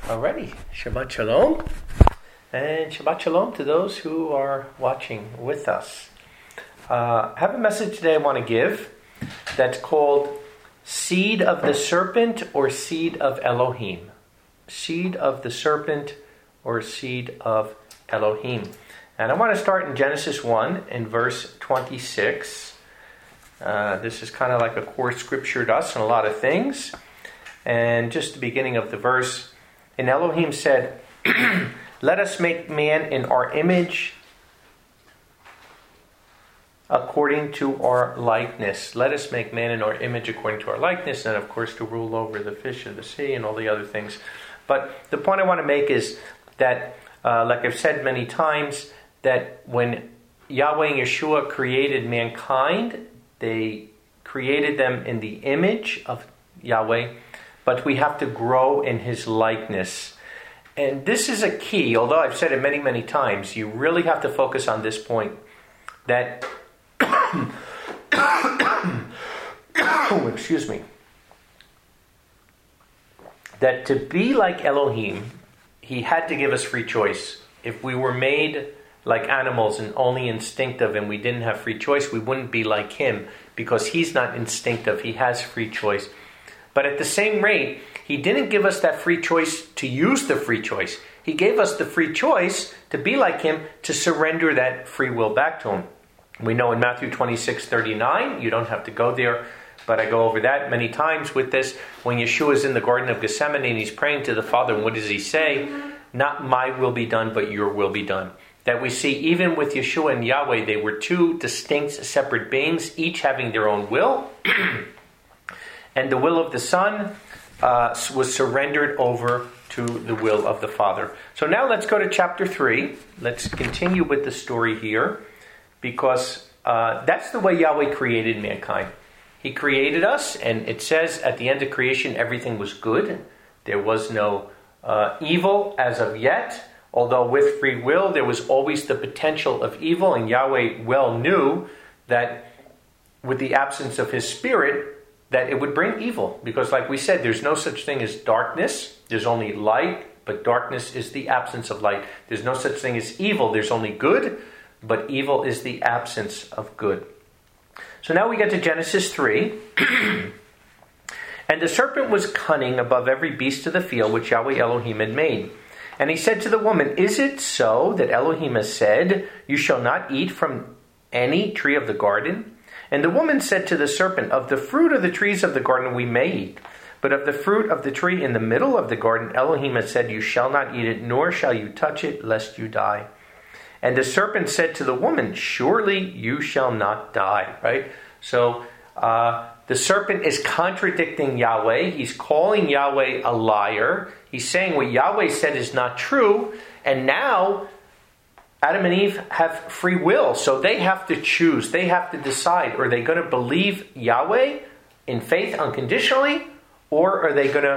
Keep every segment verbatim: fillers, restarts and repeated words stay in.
Alrighty, Shabbat Shalom, and Shabbat Shalom to those who are watching with us. Uh, I have a message today I want to give that's called Seed of the Serpent or Seed of Elohim. Seed of the Serpent or Seed of Elohim. And I want to start in Genesis one in verse twenty-six. Uh, this is kind of like a core scripture to us in a lot of things. And just the beginning of the verse, and Elohim said, let us make man in our image according to our likeness. Let us make man in our image according to our likeness. And of course to rule over the fish of the sea and all the other things. But the point I want to make is that, uh, like I've said many times, that when Yahweh and Yeshua created mankind, they created them in the image of Yahweh. But we have to grow in His likeness. And this is a key, although I've said it many, many times, you really have to focus on this point. That, excuse me, that to be like Elohim, He had to give us free choice. If we were made like animals and only instinctive and we didn't have free choice, we wouldn't be like Him because He's not instinctive. He has free choice. But at the same rate, He didn't give us that free choice to use the free choice. He gave us the free choice to be like Him, to surrender that free will back to Him. We know in Matthew twenty-six thirty-nine, you don't have to go there, but I go over that many times with this. When Yeshua is in the Garden of Gethsemane and He's praying to the Father, and what does He say? Not my will be done, but your will be done. That we see even with Yeshua and Yahweh, they were two distinct, separate beings, each having their own will. And the will of the Son uh, was surrendered over to the will of the Father. So now let's go to chapter three. Let's continue with the story here. Because uh, that's the way Yahweh created mankind. He created us, and it says at the end of creation, everything was good. There was no uh, evil as of yet. Although with free will, there was always the potential of evil. And Yahweh well knew that with the absence of His Spirit, that it would bring evil. Because like we said, there's no such thing as darkness. There's only light, but darkness is the absence of light. There's no such thing as evil. There's only good, but evil is the absence of good. So now we get to Genesis three. And the serpent was cunning above every beast of the field which Yahweh Elohim had made. And he said to the woman, is it so that Elohim has said, you shall not eat from any tree of the garden? And the woman said to the serpent, of the fruit of the trees of the garden we may eat. But of the fruit of the tree in the middle of the garden, Elohim has said, you shall not eat it, nor shall you touch it, lest you die. And the serpent said to the woman, surely you shall not die. Right? So uh, the serpent is contradicting Yahweh. He's calling Yahweh a liar. He's saying what Yahweh said is not true. And now Adam and Eve have free will, so they have to choose. They have to decide. Are they going to believe Yahweh in faith unconditionally? Or are they going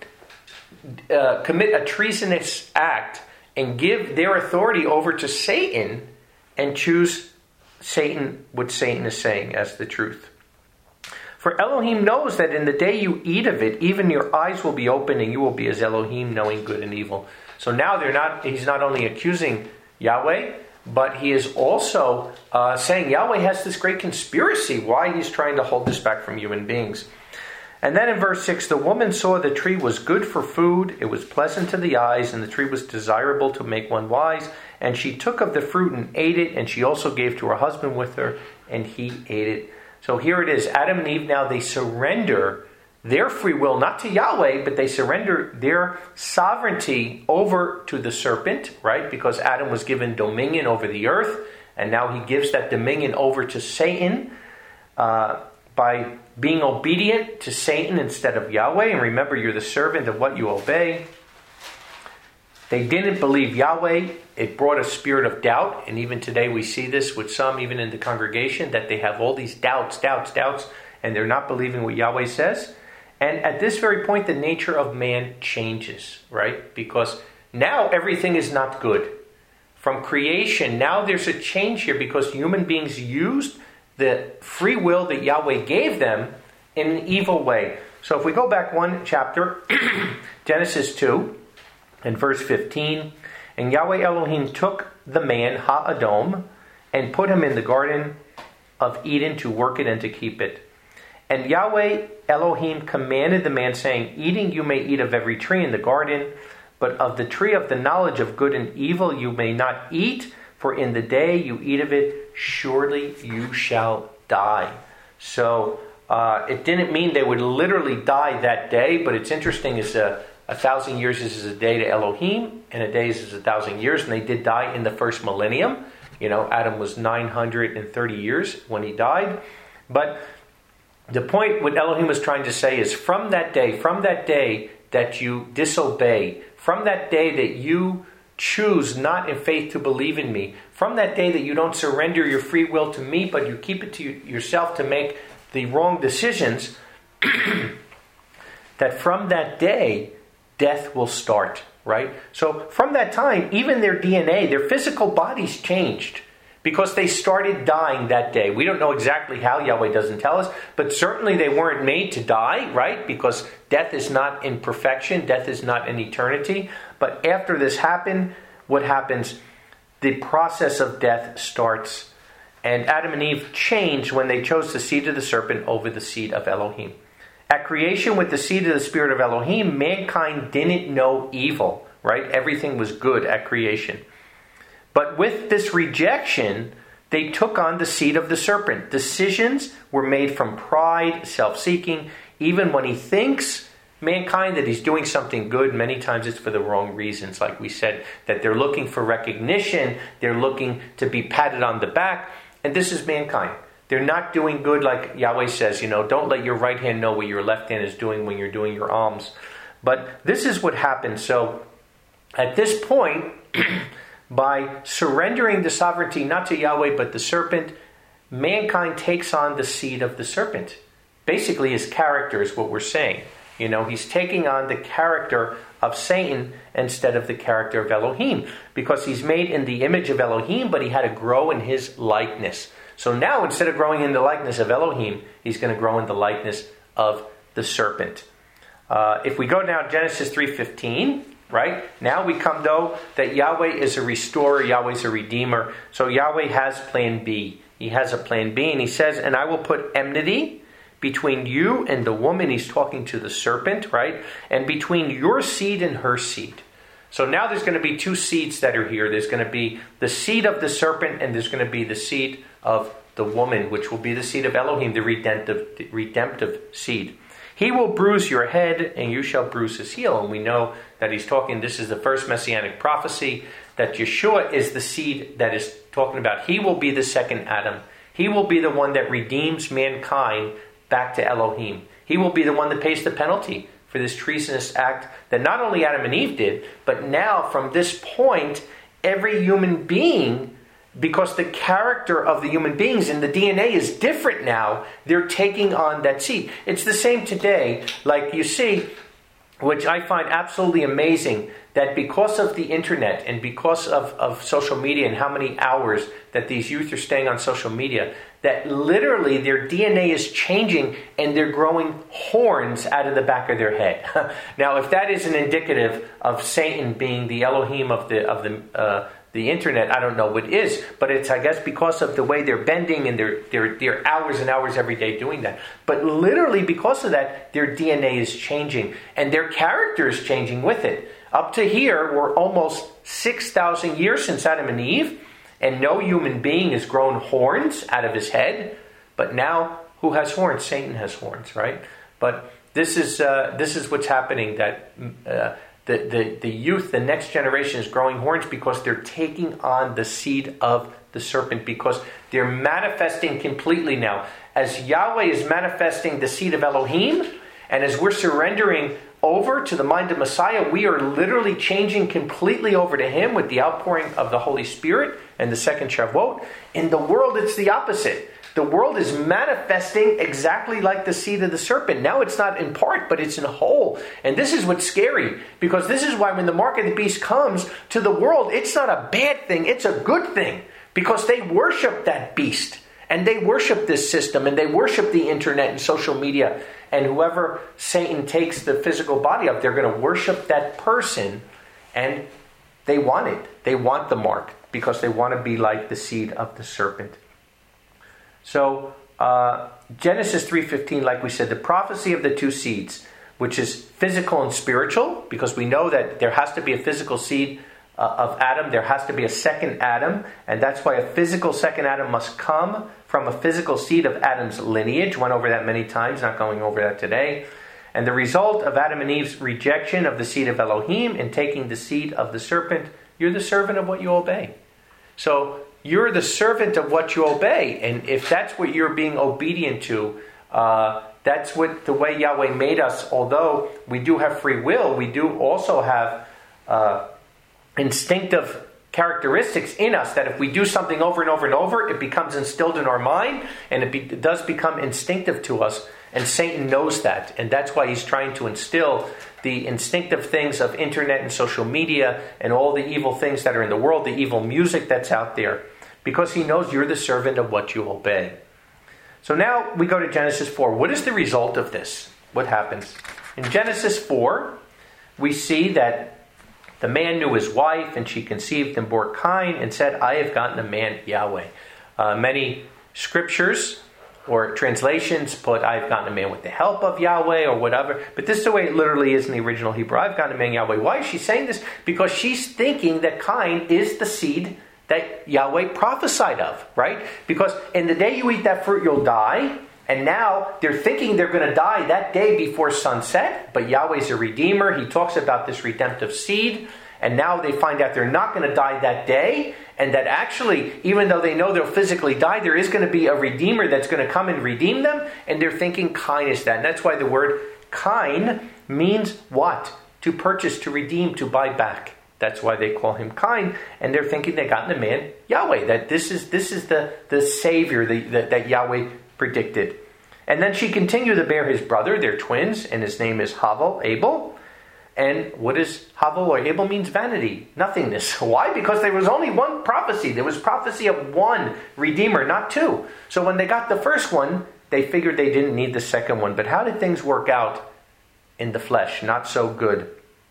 to uh, commit a treasonous act and give their authority over to Satan and choose Satan, what Satan is saying as the truth? For Elohim knows that in the day you eat of it, even your eyes will be open and you will be as Elohim, knowing good and evil. So now they're not. He's not only accusing Yahweh, but he is also uh, saying Yahweh has this great conspiracy, why He's trying to hold this back from human beings. And then in verse six, the woman saw the tree was good for food, it was pleasant to the eyes, and the tree was desirable to make one wise. And she took of the fruit and ate it, and she also gave to her husband with her, and he ate it. So here it is, Adam and Eve now, they surrender their free will, not to Yahweh, but they surrender their sovereignty over to the serpent, right? Because Adam was given dominion over the earth, and now he gives that dominion over to Satan uh, by being obedient to Satan instead of Yahweh. And remember, you're the servant of what you obey. They didn't believe Yahweh. It brought a spirit of doubt, and even today we see this with some, even in the congregation, that they have all these doubts, doubts, doubts, and they're not believing what Yahweh says. And at this very point, the nature of man changes, right? Because now everything is not good. From creation, now there's a change here because human beings used the free will that Yahweh gave them in an evil way. So if we go back one chapter, Genesis two, In verse fifteen, and Yahweh Elohim took the man, Ha-Adom, and put him in the garden of Eden to work it and to keep it. And Yahweh Elohim commanded the man, saying, eating you may eat of every tree in the garden, but of the tree of the knowledge of good and evil you may not eat, for in the day you eat of it, surely you shall die. So uh, it didn't mean they would literally die that day, but it's interesting, is a, a thousand years is a day to Elohim, and a day is a thousand years, and they did die in the first millennium. You know, Adam was nine hundred thirty years when he died. But the point what Elohim was trying to say is, from that day, from that day that you disobey, from that day that you choose not in faith to believe in me, from that day that you don't surrender your free will to me, but you keep it to yourself to make the wrong decisions, that from that day, death will start, right? So from that time, even their D N A, their physical bodies changed because they started dying that day. We don't know exactly how, Yahweh doesn't tell us, but certainly they weren't made to die, right? Because death is not in perfection, death is not in eternity. But after this happened, what happens? The process of death starts. And Adam and Eve changed when they chose the seed of the serpent over the seed of Elohim. At creation, with the seed of the spirit of Elohim, mankind didn't know evil, right? Everything was good at creation. But with this rejection, they took on the seed of the serpent. Decisions were made from pride, self-seeking. Even when he thinks, mankind, that he's doing something good, many times it's for the wrong reasons. Like we said, that they're looking for recognition, they're looking to be patted on the back. And this is mankind. They're not doing good, like Yahweh says, you know, don't let your right hand know what your left hand is doing when you're doing your alms. But this is what happens. So at this point, by surrendering the sovereignty not to Yahweh but the serpent, mankind takes on the seed of the serpent. Basically, his character is what we're saying. You know, he's taking on the character of Satan instead of the character of Elohim, because he's made in the image of Elohim, but he had to grow in his likeness. So now, instead of growing in the likeness of Elohim, he's going to grow in the likeness of the serpent. Uh, if we go now, Genesis three fifteen, right? Now we come, though, that Yahweh is a restorer, Yahweh's a redeemer. So Yahweh has plan B. He has a plan B, and he says, and I will put enmity between you and the woman. He's talking to the serpent, right? And between your seed and her seed. So now there's going to be two seeds that are here. There's going to be the seed of the serpent, and there's going to be the seed of the woman, which will be the seed of Elohim, the redemptive, the redemptive seed. He will bruise your head, and you shall bruise his heel. And we know that he's talking, this is the first messianic prophecy, that Yeshua is the seed that is talking about. He will be the second Adam. He will be the one that redeems mankind back to Elohim. He will be the one that pays the penalty for this treasonous act that not only Adam and Eve did, but now from this point, every human being, because the character of the human beings and the D N A is different now, they're taking on that seed. It's the same today. Like you see, which I find absolutely amazing, that because of the internet and because of, of social media and how many hours that these youth are staying on social media, that literally their D N A is changing and they're growing horns out of the back of their head. Now, if that isn't indicative of Satan being the Elohim of the of the uh, the internet, I don't know what is. But it's, I guess, because of the way they're bending and they're, they're, they're hours and hours every day doing that. But literally because of that, their D N A is changing and their character is changing with it. Up to here, we're almost six thousand years since Adam and Eve, and no human being has grown horns out of his head. But now, who has horns? Satan has horns, right? But this is uh, this is what's happening, that uh, the, the, the youth, the next generation, is growing horns because they're taking on the seed of the serpent, because they're manifesting completely now. As Yahweh is manifesting the seed of Elohim, and as we're surrendering over to the mind of Messiah, we are literally changing completely over to him with the outpouring of the Holy Spirit and the second Shavuot. In the world, it's the opposite. The world is manifesting exactly like the seed of the serpent. Now it's not in part, but it's in whole. And this is what's scary, because this is why when the mark of the beast comes to the world, it's not a bad thing, it's a good thing, because they worship that beast. And they worship this system, and they worship the internet and social media. And whoever Satan takes the physical body of, they're going to worship that person. And they want it. They want the mark because they want to be like the seed of the serpent. So uh, Genesis three fifteen, like we said, the prophecy of the two seeds, which is physical and spiritual, because we know that there has to be a physical seed uh, of Adam. There has to be a second Adam, and that's why a physical second Adam must come from a physical seed of Adam's lineage. Went over that many times, not going over that today. And the result of Adam and Eve's rejection of the seed of Elohim and taking the seed of the serpent, you're the servant of what you obey. So you're the servant of what you obey. And if that's what you're being obedient to, uh, that's what the way Yahweh made us. Although we do have free will, we do also have uh, instinctive characteristics in us that if we do something over and over and over, it becomes instilled in our mind, and it, be, it does become instinctive to us. And Satan knows that, and that's why he's trying to instill the instinctive things of internet and social media and all the evil things that are in the world, the evil music that's out there, because he knows you're the servant of what you obey. So now we go to Genesis four. What is the result of this? What happens? In Genesis four, we see that the man knew his wife, and she conceived and bore Cain and said, I have gotten a man, Yahweh. Uh, many scriptures or translations put, I've gotten a man with the help of Yahweh or whatever. But this is the way it literally is in the original Hebrew. I've gotten a man, Yahweh. Why is she saying this? Because she's thinking that Cain is the seed that Yahweh prophesied of, right? Because in the day you eat that fruit, you'll die. And now they're thinking they're going to die that day before sunset. But Yahweh's a redeemer. He talks about this redemptive seed. And now they find out they're not going to die that day. And that actually, even though they know they'll physically die, there is going to be a redeemer that's going to come and redeem them. And they're thinking Cain is that. And that's why the word Cain means what? To purchase, to redeem, to buy back. That's why they call him Cain. And they're thinking they got in the man Yahweh. That this is this is the, the Savior the, the, that Yahweh predicted. And then she continued to bear his brother. They're twins. And his name is Havel, Abel. And what is Havel or Abel means vanity, nothingness. Why? Because there was only one prophecy. There was prophecy of one Redeemer, not two. So when they got the first one, they figured they didn't need the second one. But how did things work out in the flesh? Not so good.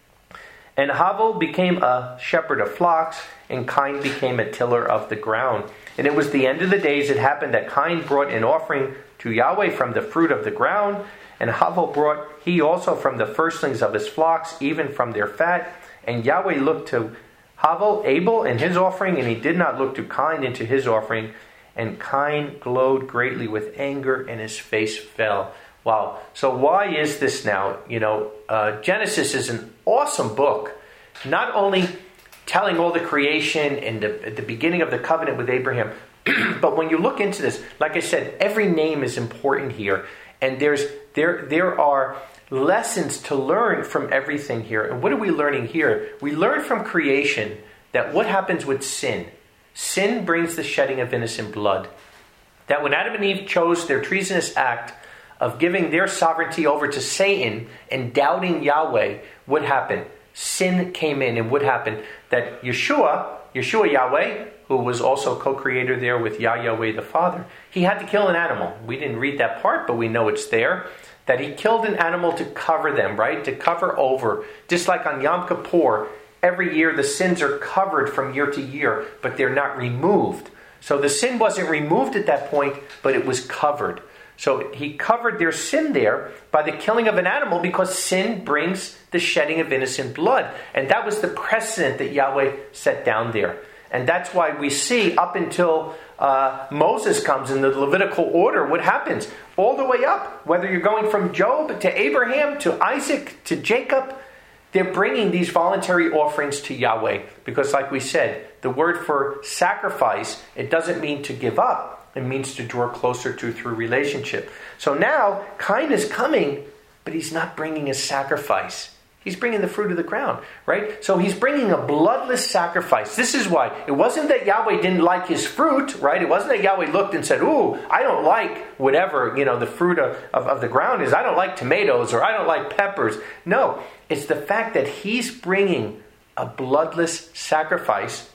And Havel became a shepherd of flocks, and Cain became a tiller of the ground. And it was the end of the days. It happened that Cain brought an offering to Yahweh from the fruit of the ground, and Havel brought he also from the firstlings of his flocks, even from their fat. And Yahweh looked to Havel, Abel, and his offering, and he did not look to Cain into his offering. And Cain glowed greatly with anger, and his face fell. Wow. So why is this now? You know, uh, Genesis is an awesome book. Not only telling all the creation and the, the beginning of the covenant with Abraham, but when you look into this, like I said, every name is important here. And there's there there are lessons to learn from everything here. And what are we learning here? We learn from creation that what happens with sin? Sin brings the shedding of innocent blood. That when Adam and Eve chose their treasonous act of giving their sovereignty over to Satan and doubting Yahweh, what happened? Sin came in, and what happened? That Yeshua, Yeshua Yahweh, who was also co-creator there with Yahweh the Father, he had to kill an animal. We didn't read that part, but we know it's there. That he killed an animal to cover them, right? To cover over. Just like on Yom Kippur, every year the sins are covered from year to year, but they're not removed. So the sin wasn't removed at that point, but it was covered. So he covered their sin there by the killing of an animal, because sin brings the shedding of innocent blood. And that was the precedent that Yahweh set down there. And that's why we see up until uh, Moses comes in the Levitical order, what happens? All the way up, whether you're going from Job to Abraham to Isaac to Jacob, they're bringing these voluntary offerings to Yahweh. Because like we said, the word for sacrifice, it doesn't mean to give up. It means to draw closer to through relationship. So now, Cain is coming, but he's not bringing a sacrifice. He's bringing the fruit of the ground, right? So he's bringing a bloodless sacrifice. This is why. It wasn't that Yahweh didn't like his fruit, right? It wasn't that Yahweh looked and said, ooh, I don't like whatever, you know, the fruit of, of, of the ground is. I don't like tomatoes, or I don't like peppers. No, it's the fact that he's bringing a bloodless sacrifice,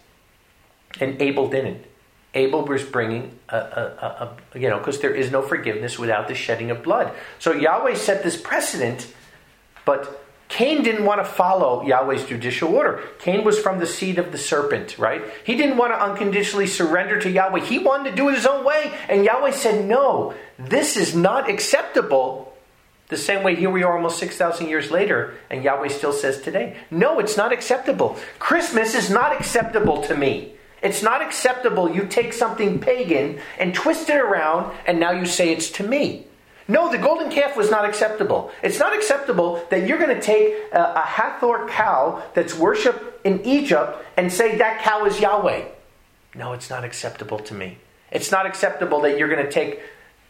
and Abel didn't. Abel was bringing, a, a, a, you know, because there is no forgiveness without the shedding of blood. So Yahweh set this precedent, but Cain didn't want to follow Yahweh's judicial order. Cain was from the seed of the serpent, right? He didn't want to unconditionally surrender to Yahweh. He wanted to do it his own way. And Yahweh said, no, this is not acceptable. The same way here we are almost six thousand years later, and Yahweh still says today, no, it's not acceptable. Christmas is not acceptable to me. It's not acceptable you take something pagan and twist it around, and now you say it's to me. No, the golden calf was not acceptable. It's not acceptable that you're going to take a, a Hathor cow that's worshipped in Egypt and say that cow is Yahweh. No, it's not acceptable to me. It's not acceptable that you're going to take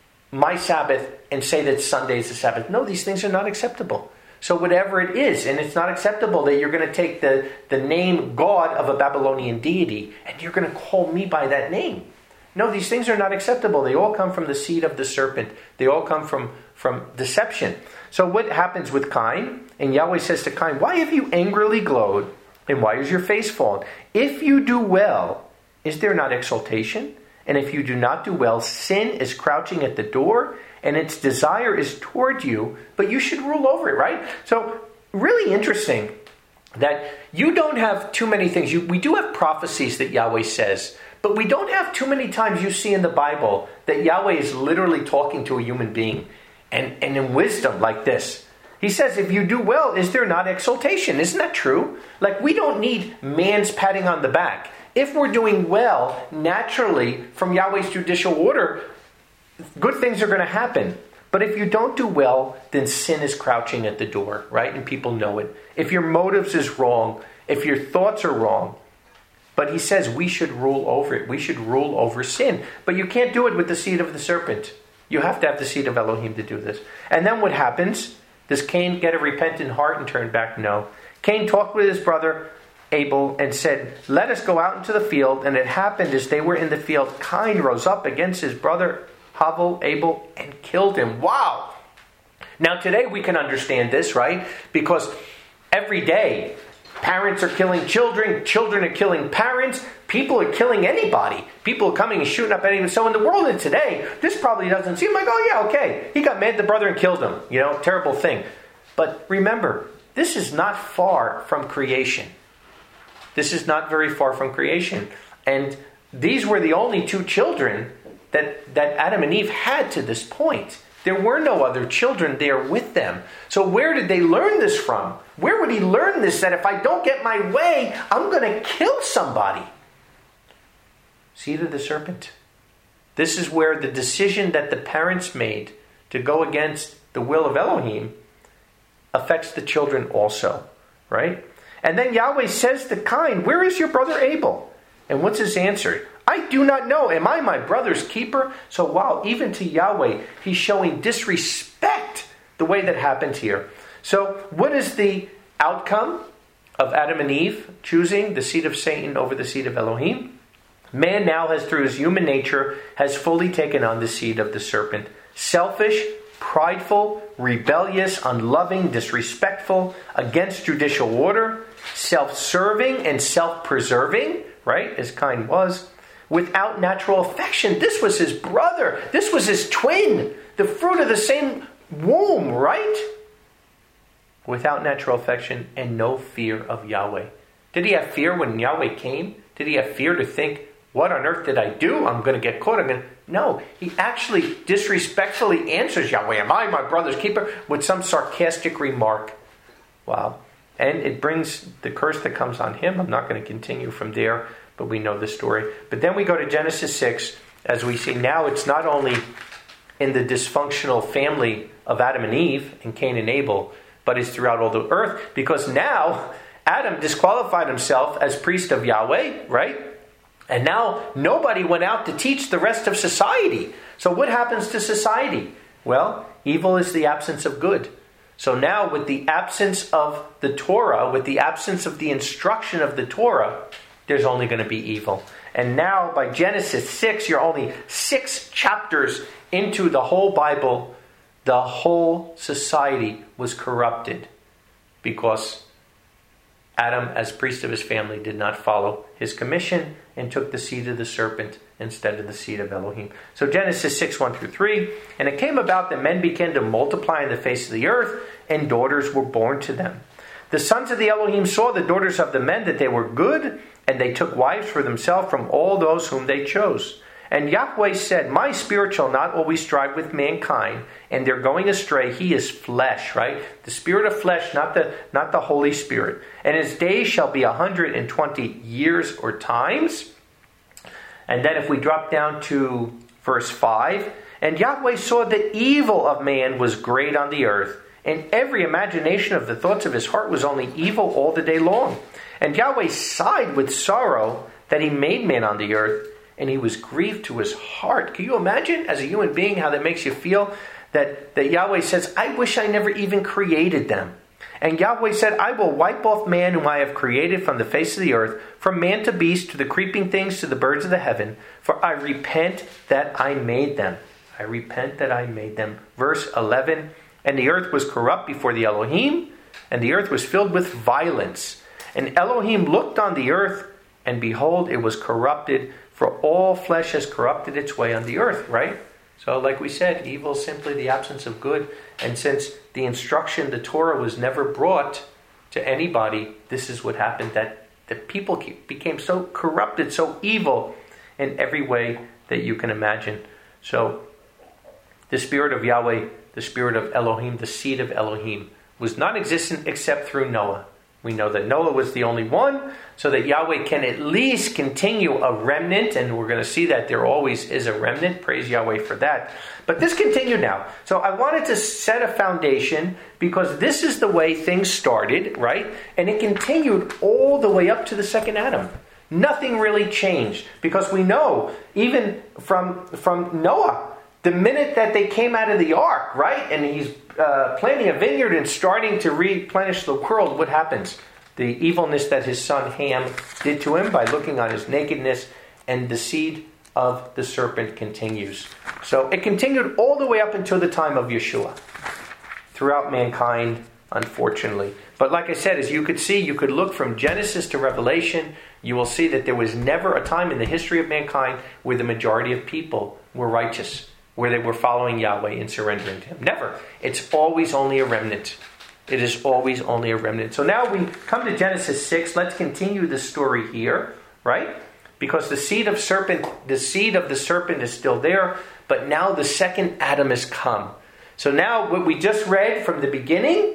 my Sabbath and say that Sunday is the Sabbath. No, these things are not acceptable. So whatever it is, and it's not acceptable that you're going to take the, the name God of a Babylonian deity and you're going to call me by that name. No, these things are not acceptable. They all come from the seed of the serpent. They all come from, from deception. So what happens with Cain? And Yahweh says to Cain, why have you angrily glowed? And why is your face fallen? If you do well, is there not exaltation? And if you do not do well, sin is crouching at the door, and its desire is toward you, but you should rule over it, right? So really interesting that you don't have too many things. You, we do have prophecies that Yahweh says, but we don't have too many times you see in the Bible that Yahweh is literally talking to a human being. And, and in wisdom like this. He says, if you do well, is there not exaltation? Isn't that true? Like, we don't need man's patting on the back. If we're doing well, naturally, from Yahweh's judicial order, good things are going to happen. But if you don't do well, then sin is crouching at the door, right? And people know it. If your motives is wrong, if your thoughts are wrong, but he says we should rule over it. We should rule over sin. But you can't do it with the seed of the serpent. You have to have the seed of Elohim to do this. And then what happens? Does Cain get a repentant heart and turn back? No. Cain talked with his brother Abel and said, let us go out into the field. And it happened as they were in the field, Cain rose up against his brother Havel, Abel, and killed him. Wow! Now today we can understand this, right? Because every day parents are killing children, children are killing parents, people are killing anybody. People are coming and shooting up anybody. So in the world of today, this probably doesn't seem like, oh yeah, okay, he got mad at the brother and killed him. You know, terrible thing. But remember, this is not far from creation. This is not very far from creation. And these were the only two children that, that Adam and Eve had to this point. There were no other children there with them. So where did they learn this from? Where would he learn this? That if I don't get my way, I'm going to kill somebody. Seed of the serpent. This is where the decision that the parents made to go against the will of Elohim affects the children also. Right? And then Yahweh says to Cain, where is your brother Abel? And what's his answer? I do not know. Am I my brother's keeper? So wow, even to Yahweh, he's showing disrespect the way that happened here. So what is the outcome of Adam and Eve choosing the seed of Satan over the seed of Elohim? Man now has, through his human nature, has fully taken on the seed of the serpent. Selfish, prideful, rebellious, unloving, disrespectful, against judicial order, self-serving and self-preserving, right, as Cain was, without natural affection. This was his brother. This was his twin, the fruit of the same womb, right? Without natural affection and no fear of Yahweh. Did he have fear when Yahweh came? Did he have fear to think, what on earth did I do? I'm going to get caught. I'm going to... No, he actually disrespectfully answers Yahweh, am I my brother's keeper? With some sarcastic remark. Wow. And it brings the curse that comes on him. I'm not going to continue from there, but we know the story. But then we go to Genesis six, as we see now it's not only in the dysfunctional family of Adam and Eve and Cain and Abel, but it's throughout all the earth, because now Adam disqualified himself as priest of Yahweh, right? And now nobody went out to teach the rest of society. So what happens to society? Well, evil is the absence of good. So now with the absence of the Torah, with the absence of the instruction of the Torah, there's only going to be evil. And now by Genesis six, you're only six chapters into the whole Bible. The whole society was corrupted because Adam, as priest of his family, did not follow his commission and took the seed of the serpent instead of the seed of Elohim. So Genesis six, one through three. And it came about that men began to multiply on the face of the earth, and daughters were born to them. The sons of the Elohim saw the daughters of the men that they were good, and they took wives for themselves from all those whom they chose. And Yahweh said, my spirit shall not always strive with mankind, and they're going astray. He is flesh, right? The spirit of flesh, not the not the Holy Spirit. And his days shall be a hundred and twenty years or times. And then if we drop down to verse five, and Yahweh saw the evil of man was great on the earth, and every imagination of the thoughts of his heart was only evil all the day long. And Yahweh sighed with sorrow that he made man on the earth, and he was grieved to his heart. Can you imagine, as a human being, how that makes you feel? That, that Yahweh says, I wish I never even created them. And Yahweh said, I will wipe off man whom I have created from the face of the earth, from man to beast, to the creeping things, to the birds of the heaven. For I repent that I made them. I repent that I made them. Verse eleven, and the earth was corrupt before the Elohim, and the earth was filled with violence. And Elohim looked on the earth, and behold, it was corrupted, for all flesh has corrupted its way on the earth, right? So like we said, evil is simply the absence of good. And since the instruction, the Torah, was never brought to anybody, this is what happened, that the people became so corrupted, so evil in every way that you can imagine. So the spirit of Yahweh, the spirit of Elohim, the seed of Elohim, was not existent except through Noah. We know that Noah was the only one, so that Yahweh can at least continue a remnant, and we're going to see that there always is a remnant. Praise Yahweh for that. But this continued now. So I wanted to set a foundation, because this is the way things started, right? And it continued all the way up to the second Adam. Nothing really changed, because we know, even from, from Noah, the minute that they came out of the ark, right, and he's uh, planting a vineyard and starting to replenish the world, what happens? The evilness that his son Ham did to him by looking on his nakedness, and the seed of the serpent continues. So it continued all the way up until the time of Yeshua, throughout mankind, unfortunately. But like I said, as you could see, you could look from Genesis to Revelation, you will see that there was never a time in the history of mankind where the majority of people were righteous, where they were following Yahweh and surrendering to Him. Never. It's always only a remnant. It is always only a remnant. So now we come to Genesis six. Let's continue the story here, right? Because the seed of serpent, the seed of the serpent is still there, but now the second Adam has come. So now what we just read from the beginning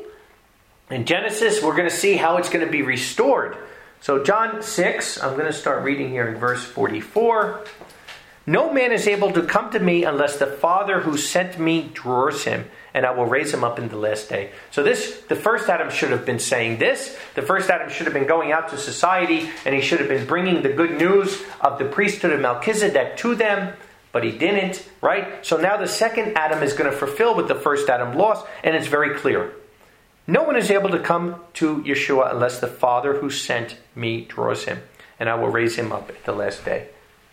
in Genesis, we're going to see how it's going to be restored. So John six, I'm going to start reading here in verse forty-four. No man is able to come to me unless the Father who sent me draws him, and I will raise him up in the last day. So this, the first Adam should have been saying this. The first Adam should have been going out to society, and he should have been bringing the good news of the priesthood of Melchizedek to them, but he didn't, right? So now the second Adam is going to fulfill what the first Adam lost, and it's very clear. No one is able to come to Yeshua unless the Father who sent me draws him, and I will raise him up at the last day.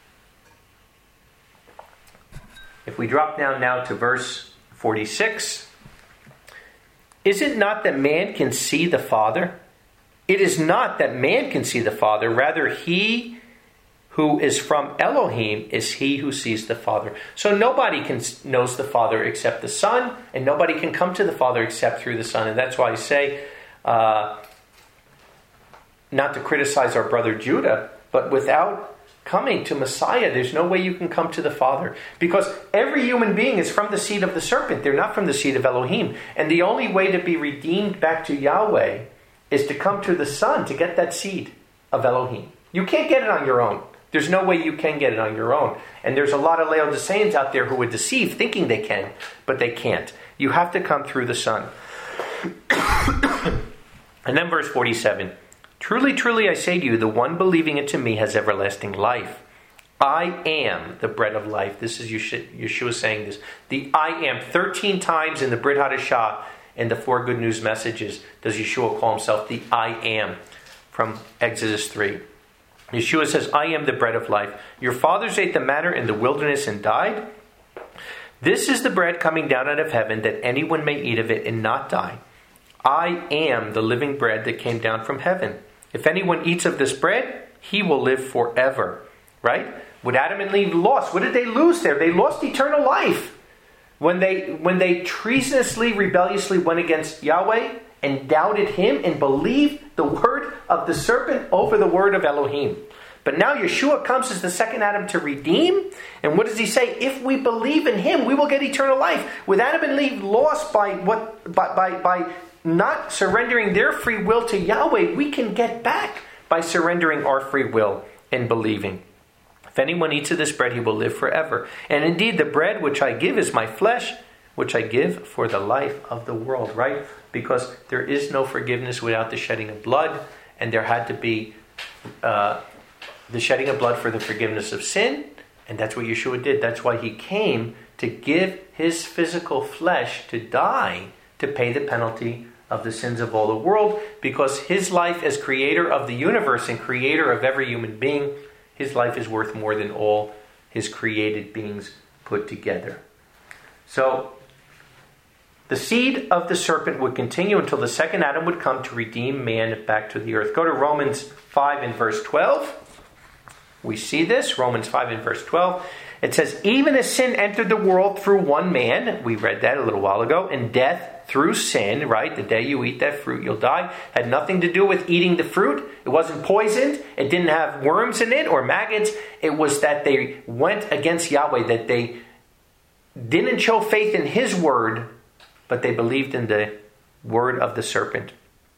If we drop down now to verse forty-six, is it not that man can see the Father? It is not that man can see the Father. Rather, he who is from Elohim is he who sees the Father. So nobody can knows the Father except the Son, and nobody can come to the Father except through the Son. And that's why I say, uh, not to criticize our brother Judah, but without coming to Messiah, there's no way you can come to the Father. Because every human being is from the seed of the serpent. They're not from the seed of Elohim. And the only way to be redeemed back to Yahweh is to come to the Son to get that seed of Elohim. You can't get it on your own. There's no way you can get it on your own. And there's a lot of Laodiceans out there who would deceive thinking they can, but they can't. You have to come through the Son. And then verse forty-seven. Truly, truly, I say to you, the one believing into me has everlasting life. I am the bread of life. This is Yeshua saying this. The I am. thirteen times in the Brit Hadashah, in the four good news messages, does Yeshua call himself the I am from Exodus three. Yeshua says, I am the bread of life. Your fathers ate the manna in the wilderness and died. This is the bread coming down out of heaven, that anyone may eat of it and not die. I am the living bread that came down from heaven. If anyone eats of this bread, he will live forever. Right? What Adam and Eve lost, what did they lose there? They lost eternal life. When they when they treasonously, rebelliously went against Yahweh and doubted him and believed the word of the serpent over the word of Elohim. But now Yeshua comes as the second Adam to redeem. And what does he say? If we believe in him, we will get eternal life. With Adam and Eve lost by what by, by, by not surrendering their free will to Yahweh, we can get back by surrendering our free will and believing. If anyone eats of this bread, he will live forever. And indeed, the bread which I give is my flesh, which I give for the life of the world, right? Because there is no forgiveness without the shedding of blood, and there had to be uh, the shedding of blood for the forgiveness of sin, and that's what Yeshua did. That's why he came to give his physical flesh to die to pay the penalty of the sins of all the world, because his life as creator of the universe and creator of every human being, his life is worth more than all his created beings put together. So, the seed of the serpent would continue until the second Adam would come to redeem man back to the earth. Go to Romans five and verse twelve. We see this, Romans five and verse twelve. It says, even as sin entered the world through one man, we read that a little while ago, and death through sin, right? The day you eat that fruit, you'll die. Had nothing to do with eating the fruit. It wasn't poisoned. It didn't have worms in it or maggots. It was that they went against Yahweh, that they didn't show faith in his word, but they believed in the word of the serpent.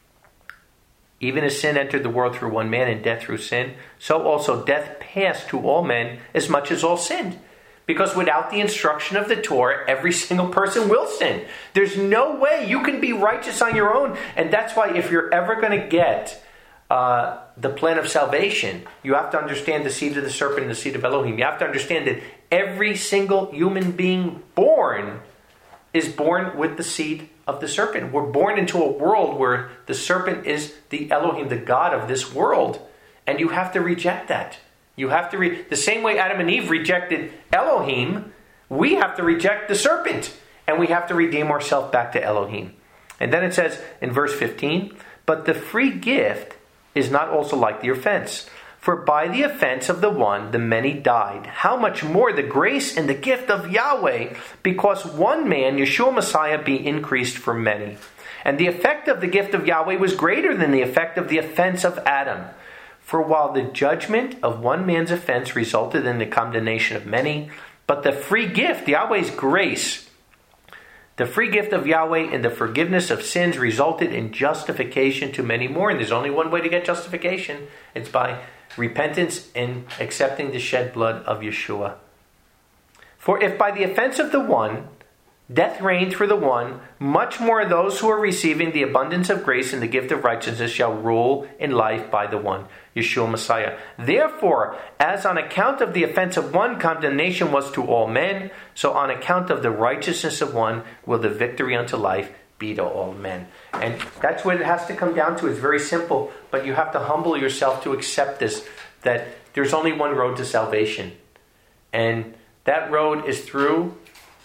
Even as sin entered the world through one man and death through sin, so also death passed to all men as much as all sinned. Because without the instruction of the Torah, every single person will sin. There's no way you can be righteous on your own. And that's why if you're ever going to get uh, the plan of salvation, you have to understand the seed of the serpent and the seed of Elohim. You have to understand that every single human being born is born with the seed of the serpent. We're born into a world where the serpent is the Elohim, the God of this world. And you have to reject that. You have to re- the same way Adam and Eve rejected Elohim, we have to reject the serpent. And we have to redeem ourselves back to Elohim. And then it says in verse fifteen, but the free gift is not also like the offense. For by the offense of the one, the many died. How much more the grace and the gift of Yahweh, because one man, Yeshua Messiah, be increased for many. And the effect of the gift of Yahweh was greater than the effect of the offense of Adam. For while the judgment of one man's offense resulted in the condemnation of many, but the free gift, Yahweh's grace, the free gift of Yahweh and the forgiveness of sins resulted in justification to many more. And there's only one way to get justification. It's by repentance and accepting the shed blood of Yeshua. For if by the offense of the one, death reigned through the one, much more those who are receiving the abundance of grace and the gift of righteousness shall rule in life by the one, Yeshua Messiah. Therefore, as on account of the offense of one, condemnation was to all men, so on account of the righteousness of one will the victory unto life be to all men. And that's what it has to come down to. It's very simple, but you have to humble yourself to accept this, that there's only one road to salvation. And that road is through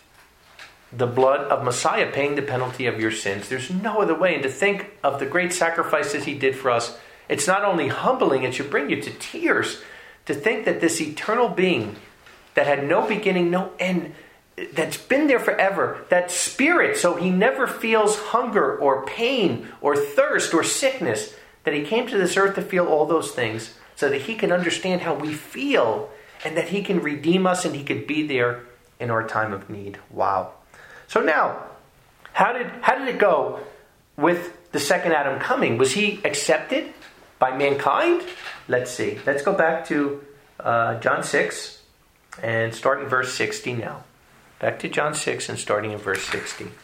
the blood of Messiah paying the penalty of your sins. There's no other way. And to think of the great sacrifices he did for us, it's not only humbling, it should bring you to tears to think that this eternal being that had no beginning, no end, that's been there forever, that spirit, so he never feels hunger or pain or thirst or sickness, that he came to this earth to feel all those things so that he can understand how we feel and that he can redeem us and he could be there in our time of need. Wow. So now, how did how did it go with the second Adam coming? Was he accepted by mankind? Let's see. Let's go back to uh, John six and start in verse sixty now. Back to John six and starting in verse sixty. It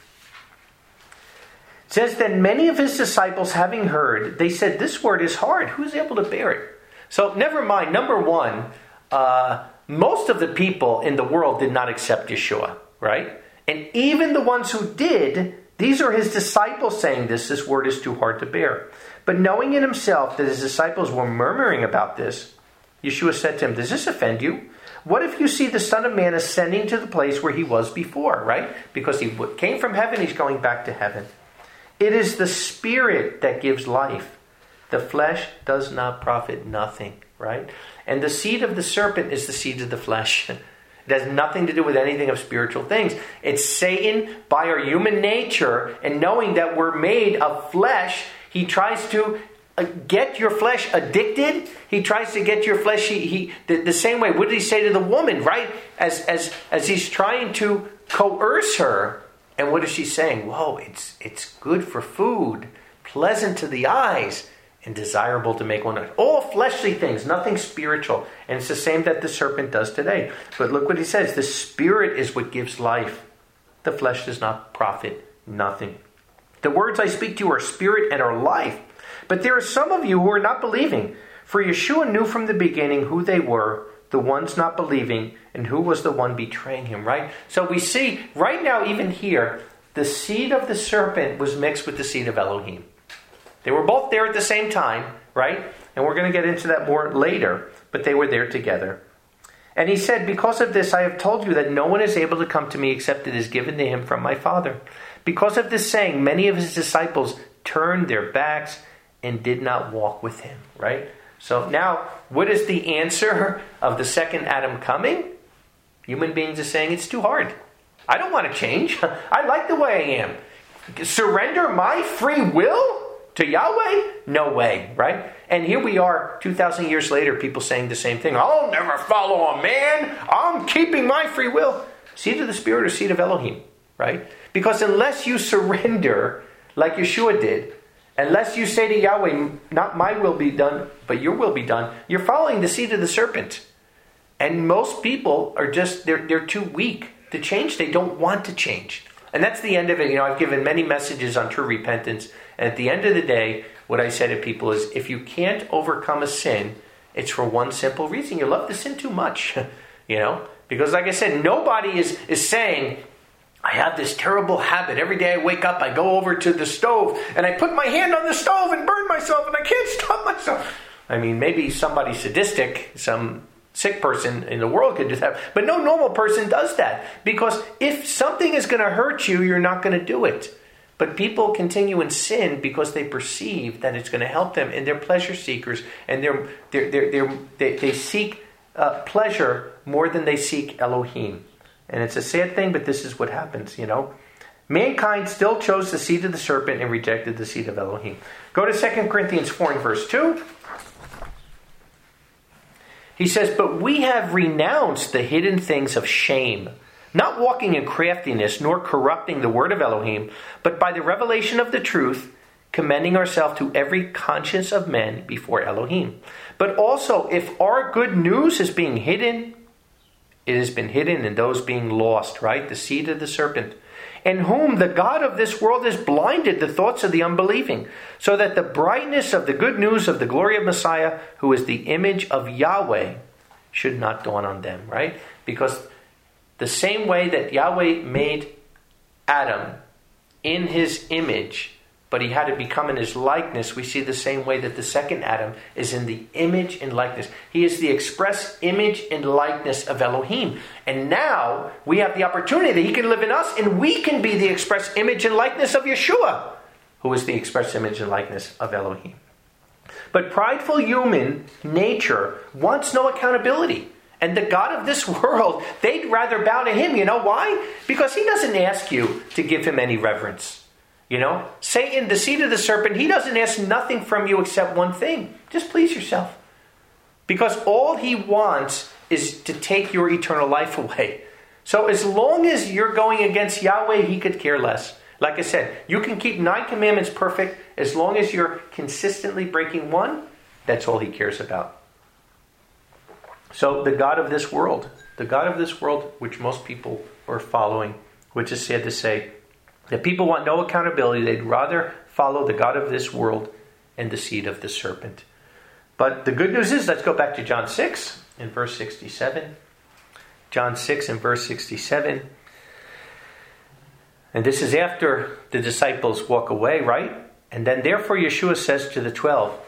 says, then many of his disciples having heard, they said, this word is hard. Who's able to bear it? So never mind. Number one, uh, most of the people in the world did not accept Yeshua, right? And even the ones who did, these are his disciples saying this, this word is too hard to bear. But knowing in himself that his disciples were murmuring about this, Yeshua said to him, does this offend you? What if you see the Son of Man ascending to the place where he was before, right? Because he came from heaven, he's going back to heaven. It is the Spirit that gives life. The flesh does not profit nothing, right? And the seed of the serpent is the seed of the flesh. It has nothing to do with anything of spiritual things. It's Satan, by our human nature, and knowing that we're made of flesh, he tries to uh, get your flesh addicted. He tries to get your flesh, he, he the, the same way. What did he say to the woman, right? As, as, as he's trying to coerce her. And what is she saying? Whoa, it's, it's good for food, pleasant to the eyes, and desirable to make one. All fleshly things, nothing spiritual. And it's the same that the serpent does today. But look what he says. The spirit is what gives life. The flesh does not profit nothing. The words I speak to you are spirit and are life. But there are some of you who are not believing. For Yeshua knew from the beginning who they were, the ones not believing, and who was the one betraying him, right? So we see right now, even here, the seed of the serpent was mixed with the seed of Elohim. They were both there at the same time, right? And we're going to get into that more later. But they were there together. And he said, because of this, I have told you that no one is able to come to me except it is given to him from my Father. Because of this saying, many of his disciples turned their backs and did not walk with him, right? So now, what is the answer of the second Adam coming? Human beings are saying, it's too hard. I don't want to change. I like the way I am. Surrender my free will to Yahweh? No way, right? And here we are, two thousand years later, people saying the same thing. I'll never follow a man. I'm keeping my free will. Seed of the Spirit or seed of Elohim, right? Because unless you surrender, like Yeshua did, unless you say to Yahweh, not my will be done, but your will be done, you're following the seed of the serpent. And most people are just, they're, they're too weak to change. They don't want to change. And that's the end of it. You know, I've given many messages on true repentance. And at the end of the day, what I say to people is, if you can't overcome a sin, it's for one simple reason. You love the sin too much. You know? Because like I said, nobody is, is saying, I have this terrible habit. Every day I wake up, I go over to the stove, and I put my hand on the stove and burn myself, and I can't stop myself. I mean, maybe somebody sadistic, some sick person in the world could do that. But no normal person does that. Because if something is going to hurt you, you're not going to do it. But people continue in sin because they perceive that it's going to help them, and they're pleasure seekers, and they're, they're, they're, they're, they they seek uh, pleasure more than they seek Elohim. And it's a sad thing, but this is what happens, you know. Mankind still chose the seed of the serpent and rejected the seed of Elohim. Go to Second Corinthians four and verse two. He says, but we have renounced the hidden things of shame, not walking in craftiness, nor corrupting the word of Elohim, but by the revelation of the truth, commending ourselves to every conscience of men before Elohim. But also, if our good news is being hidden, it has been hidden in those being lost, right? The seed of the serpent, in whom the God of this world has blinded the thoughts of the unbelieving, so that the brightness of the good news of the glory of Messiah, who is the image of Yahweh, should not dawn on them, right? Because the same way that Yahweh made Adam in his image, but he had to become in his likeness, we see the same way that the second Adam is in the image and likeness. He is the express image and likeness of Elohim. And now we have the opportunity that he can live in us, and we can be the express image and likeness of Yeshua, who is the express image and likeness of Elohim. But prideful human nature wants no accountability. And the God of this world, they'd rather bow to him. You know why? Because he doesn't ask you to give him any reverence. You know, Satan, the seed of the serpent, he doesn't ask nothing from you except one thing. Just please yourself. Because all he wants is to take your eternal life away. So as long as you're going against Yahweh, he could care less. Like I said, you can keep nine commandments perfect. As long as you're consistently breaking one, that's all he cares about. So the God of this world, the God of this world, which most people are following, which is sad to say, that people want no accountability. They'd rather follow the God of this world and the seed of the serpent. But the good news is, let's go back to John six in verse sixty-seven. John six in verse sixty-seven. And this is after the disciples walk away, right? And then therefore Yeshua says to the twelve,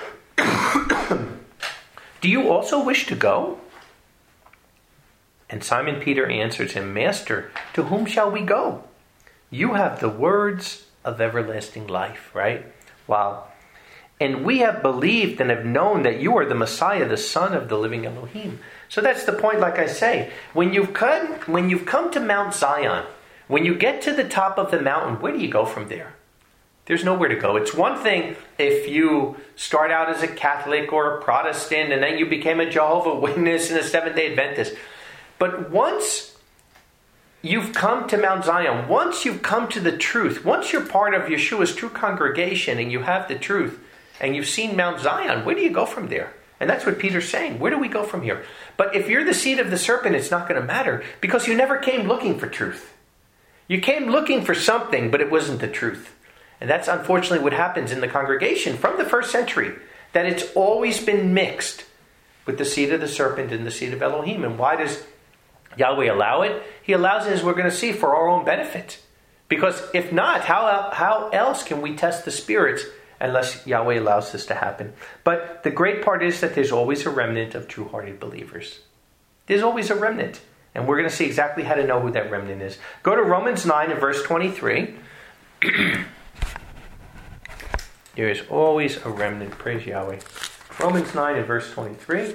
do you also wish to go? And Simon Peter answers him, Master, to whom shall we go? You have the words of everlasting life, right? Wow. And we have believed and have known that you are the Messiah, the Son of the living Elohim. So that's the point, like I say. When you've come, when you've come to Mount Zion, when you get to the top of the mountain, where do you go from there? There's nowhere to go. It's one thing if you start out as a Catholic or a Protestant and then you became a Jehovah's Witness and a Seventh-day Adventist. But once you've come to Mount Zion, once you've come to the truth, once you're part of Yeshua's true congregation and you have the truth and you've seen Mount Zion, where do you go from there? And that's what Peter's saying. Where do we go from here? But if you're the seed of the serpent, it's not going to matter because you never came looking for truth. You came looking for something, but it wasn't the truth. And that's unfortunately what happens in the congregation from the first century, that it's always been mixed with the seed of the serpent and the seed of Elohim. And why does Yahweh allow it? He allows it, as we're going to see, for our own benefit. Because if not, how, how else can we test the spirits unless Yahweh allows this to happen? But the great part is that there's always a remnant of true-hearted believers. There's always a remnant. And we're going to see exactly how to know who that remnant is. Go to Romans nine and verse twenty-three. There is always a remnant. Praise Yahweh. Romans nine and verse twenty-three.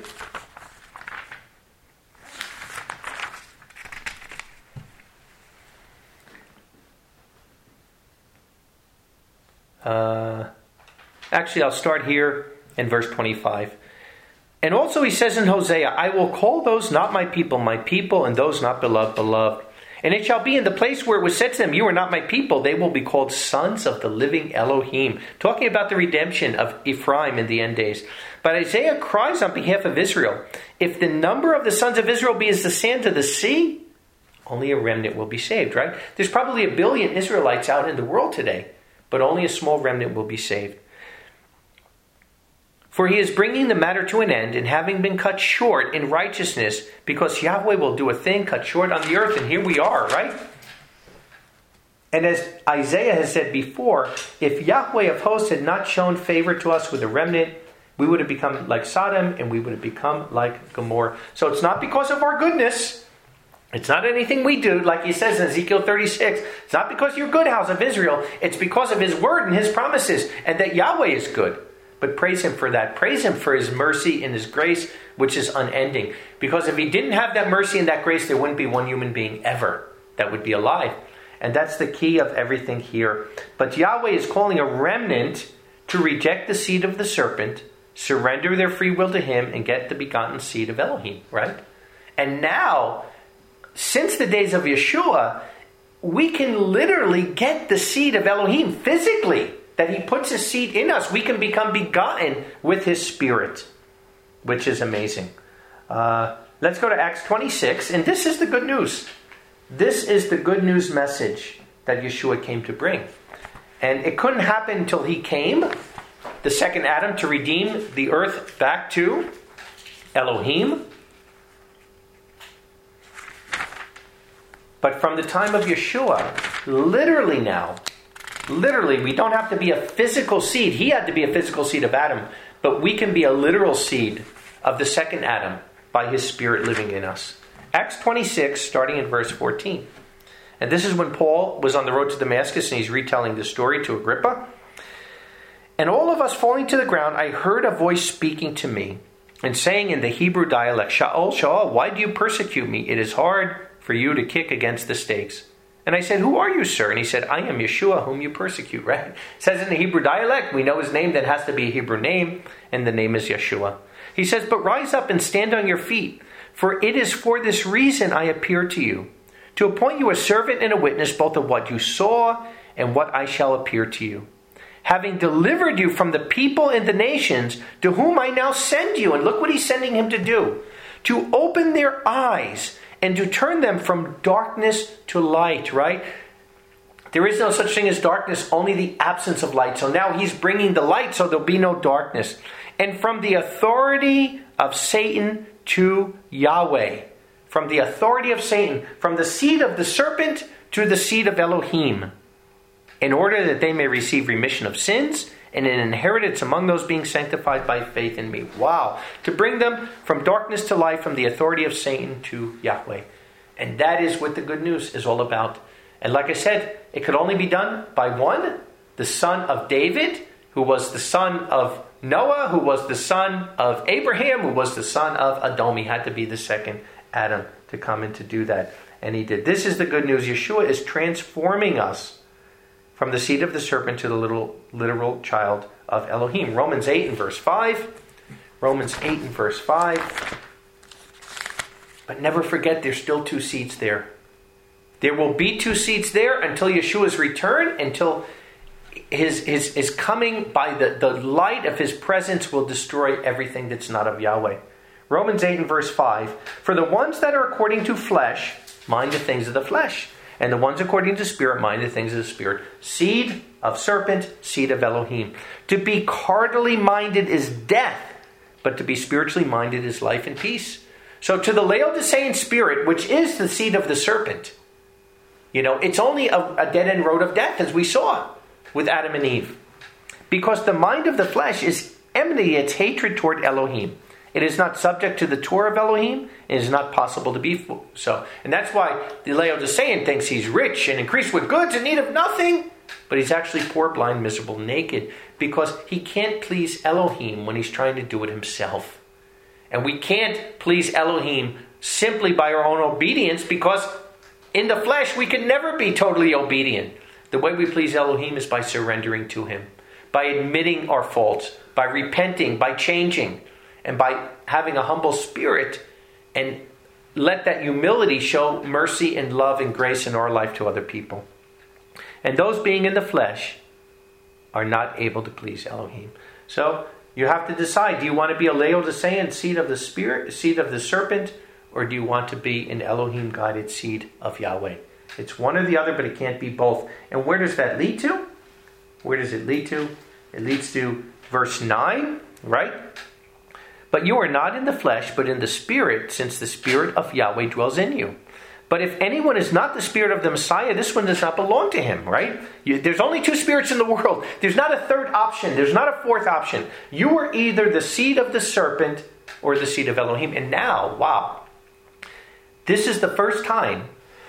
Uh, actually, I'll start here in verse twenty-five. And also he says in Hosea, I will call those not my people, my people, and those not beloved, beloved. And it shall be in the place where it was said to them, you are not my people, they will be called sons of the living Elohim. Talking about the redemption of Ephraim in the end days. But Isaiah cries on behalf of Israel, if the number of the sons of Israel be as the sand of the sea, only a remnant will be saved, right? There's probably a billion Israelites out in the world today, but only a small remnant will be saved. For he is bringing the matter to an end, and having been cut short in righteousness, because Yahweh will do a thing cut short on the earth, and here we are, right? And as Isaiah has said before, if Yahweh of hosts had not shown favor to us with a remnant, we would have become like Sodom, and we would have become like Gomorrah. So it's not because of our goodness. It's not anything we do, like he says in Ezekiel thirty-six. It's not because you're good, house of Israel. It's because of his word and his promises, and that Yahweh is good. But praise him for that. Praise him for his mercy and his grace, which is unending. Because if he didn't have that mercy and that grace, there wouldn't be one human being ever that would be alive. And that's the key of everything here. But Yahweh is calling a remnant to reject the seed of the serpent, surrender their free will to him, and get the begotten seed of Elohim, right? And now, since the days of Yeshua, we can literally get the seed of Elohim physically. That he puts his seed in us. We can become begotten with his spirit, which is amazing. Uh, let's go to Acts twenty-six. And this is the good news. This is the good news message that Yeshua came to bring. And it couldn't happen until he came, the second Adam, to redeem the earth back to Elohim. But from the time of Yeshua, literally now, Literally, we don't have to be a physical seed. He had to be a physical seed of Adam. But we can be a literal seed of the second Adam by his Spirit living in us. Acts twenty-six, starting in verse fourteen. And this is when Paul was on the road to Damascus and he's retelling the story to Agrippa. And all of us falling to the ground, I heard a voice speaking to me and saying in the Hebrew dialect, Shaul, Shaul, why do you persecute me? It is hard for you to kick against the stakes. And I said, who are you, sir? And he said, I am Yeshua, whom you persecute, right? It says in the Hebrew dialect, we know his name, that has to be a Hebrew name, and the name is Yeshua. He says, but rise up and stand on your feet, for it is for this reason I appear to you, to appoint you a servant and a witness both of what you saw and what I shall appear to you, having delivered you from the people and the nations to whom I now send you. And look what he's sending him to do, to open their eyes and to turn them from darkness to light, right? There is no such thing as darkness, only the absence of light. So now he's bringing the light, so there'll be no darkness. And from the authority of Satan to Yahweh. From the authority of Satan. From the seed of the serpent to the seed of Elohim. In order that they may receive remission of sins and an inheritance among those being sanctified by faith in me. Wow. To bring them from darkness to light, from the authority of Satan to Yahweh. And that is what the good news is all about. And like I said, it could only be done by one, the son of David, who was the son of Noah, who was the son of Abraham, who was the son of Adam. He had to be the second Adam to come and to do that. And he did. This is the good news. Yeshua is transforming us from the seed of the serpent to the little literal child of Elohim. Romans eight and verse five. Romans eight and verse five. But never forget, there's still two seeds there. There will be two seeds there until Yeshua's return, until his, his, his coming by the, the light of his presence will destroy everything that's not of Yahweh. Romans eight and verse five. For the ones that are according to flesh, mind the things of the flesh. And the ones according to spirit, mind the things of the spirit. Seed of serpent, seed of Elohim. To be carnally minded is death, but to be spiritually minded is life and peace. So to the Laodicean spirit, which is the seed of the serpent, you know, it's only a, a dead-end road of death, as we saw with Adam and Eve. Because the mind of the flesh is enmity, it's hatred toward Elohim. It is not subject to the Torah of Elohim. It is not possible to be so. And that's why the Laodicean thinks he's rich and increased with goods in need of nothing. But he's actually poor, blind, miserable, naked. Because he can't please Elohim when he's trying to do it himself. And we can't please Elohim simply by our own obedience, because in the flesh we can never be totally obedient. The way we please Elohim is by surrendering to him. By admitting our faults. By repenting. By changing. And by having a humble spirit, and let that humility show mercy and love and grace in our life to other people. And those being in the flesh are not able to please Elohim. So you have to decide, do you want to be a Laodicean seed of the spirit, seed of the serpent, or do you want to be an Elohim guided seed of Yahweh? It's one or the other, but it can't be both. And where does that lead to? Where does it lead to? It leads to verse nine, right? But you are not in the flesh, but in the Spirit, since the Spirit of Yahweh dwells in you. But if anyone is not the Spirit of the Messiah, this one does not belong to him, right? You, there's only two spirits in the world. There's not a third option. There's not a fourth option. You are either the seed of the serpent or the seed of Elohim. And now, wow, this is the first time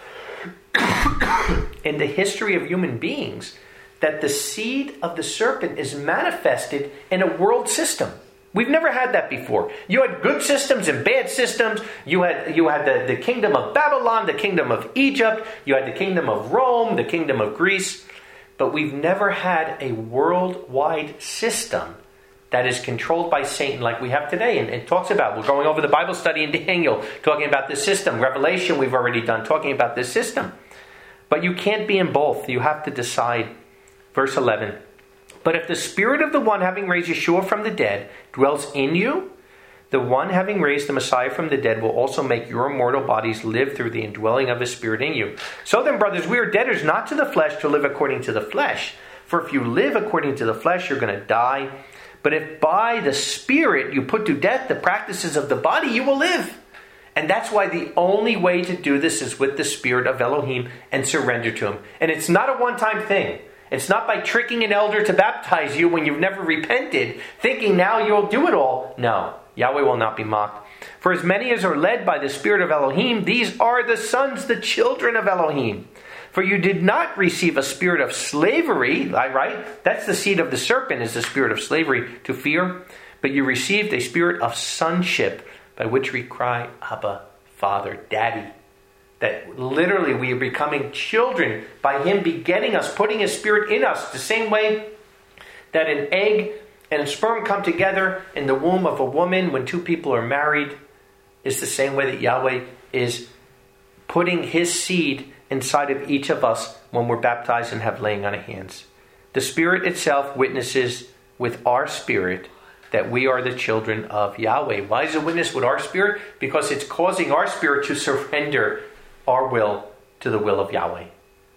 in the history of human beings that the seed of the serpent is manifested in a world system. We've never had that before. You had good systems and bad systems. You had you had the, the kingdom of Babylon, the kingdom of Egypt. You had the kingdom of Rome, the kingdom of Greece. But we've never had a worldwide system that is controlled by Satan like we have today. And it talks about, we're going over the Bible study in Daniel, talking about this system. Revelation we've already done, talking about this system. But you can't be in both. You have to decide. Verse eleven. But if the spirit of the one having raised Yeshua from the dead dwells in you, the one having raised the Messiah from the dead will also make your mortal bodies live through the indwelling of his spirit in you. So then, brothers, we are debtors not to the flesh to live according to the flesh. For if you live according to the flesh, you're going to die. But if by the Spirit you put to death the practices of the body, you will live. And that's why the only way to do this is with the Spirit of Elohim and surrender to him. And it's not a one-time thing. It's not by tricking an elder to baptize you when you've never repented, thinking now you'll do it all. No, Yahweh will not be mocked. For as many as are led by the Spirit of Elohim, these are the sons, the children of Elohim. For you did not receive a spirit of slavery, right? That's the seed of the serpent, is the spirit of slavery to fear. But you received a spirit of sonship, by which we cry, Abba, Father, Daddy. That literally we are becoming children by him begetting us, putting his spirit in us. The same way that an egg and a sperm come together in the womb of a woman when two people are married, is the same way that Yahweh is putting his seed inside of each of us when we're baptized and have laying on of hands. The Spirit itself witnesses with our spirit that we are the children of Yahweh. Why is it witness with our spirit? Because it's causing our spirit to surrender our will to the will of Yahweh.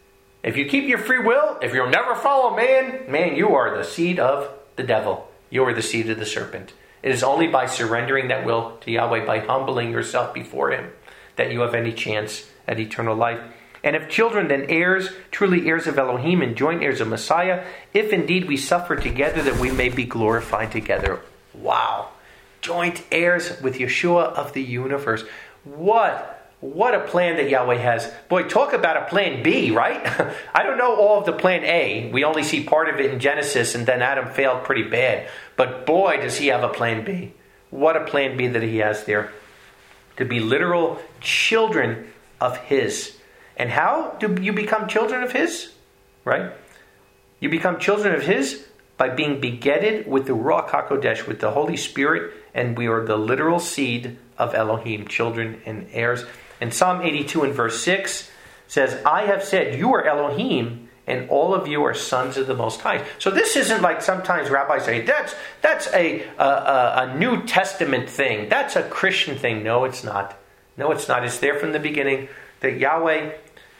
If you keep your free will, if you'll never follow man, man, you are the seed of the devil. You are the seed of the serpent. It is only by surrendering that will to Yahweh, by humbling yourself before him, that you have any chance at eternal life. And if children, then heirs, truly heirs of Elohim and joint heirs of Messiah, if indeed we suffer together, that we may be glorified together. Wow. Joint heirs with Yeshua of the universe. What What a plan that Yahweh has. Boy, talk about a plan B, right? I don't know all of the plan A. We only see part of it in Genesis, and then Adam failed pretty bad. But boy, does he have a plan B. What a plan B that he has there. To be literal children of his. And how do you become children of his? Right? You become children of his by being begetted with the Ruach HaKodesh, with the Holy Spirit, and we are the literal seed of Elohim, children and heirs. And Psalm eighty-two and verse six says, I have said, you are Elohim, and all of you are sons of the Most High. So this isn't like sometimes rabbis say, that's that's a, a, a New Testament thing. That's a Christian thing. No, it's not. No, it's not. It's there from the beginning that Yahweh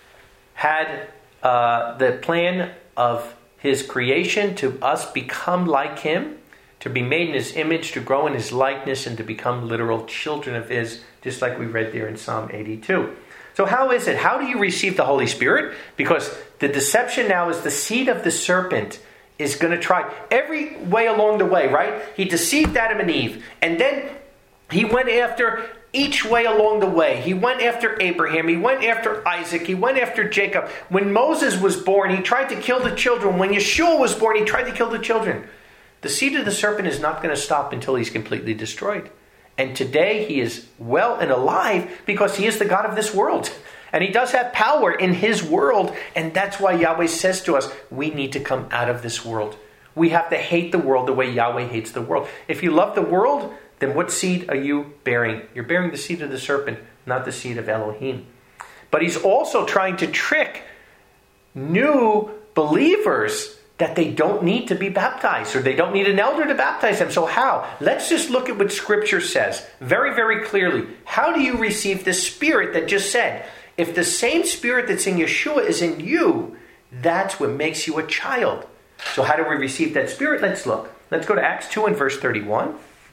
had uh, the plan of his creation to us become like him, to be made in his image, to grow in his likeness, and to become literal children of his, just like we read there in Psalm eighty-two. So how is it? How do you receive the Holy Spirit? Because the deception now is the seed of the serpent is going to try every way along the way, right? He deceived Adam and Eve, and then he went after each way along the way. He went after Abraham. He went after Isaac. He went after Jacob. When Moses was born, he tried to kill the children. When Yeshua was born, he tried to kill the children. The seed of the serpent is not going to stop until he's completely destroyed. And today he is well and alive because he is the God of this world. And he does have power in his world. And that's why Yahweh says to us, we need to come out of this world. We have to hate the world the way Yahweh hates the world. If you love the world, then what seed are you bearing? You're bearing the seed of the serpent, not the seed of Elohim. But he's also trying to trick new believers that they don't need to be baptized, or they don't need an elder to baptize them. So how? Let's just look at what Scripture says very, very clearly. How do you receive the Spirit that just said, if the same Spirit that's in Yeshua is in you, that's what makes you a child. So how do we receive that Spirit? Let's look. Let's go to Acts two and verse thirty-one.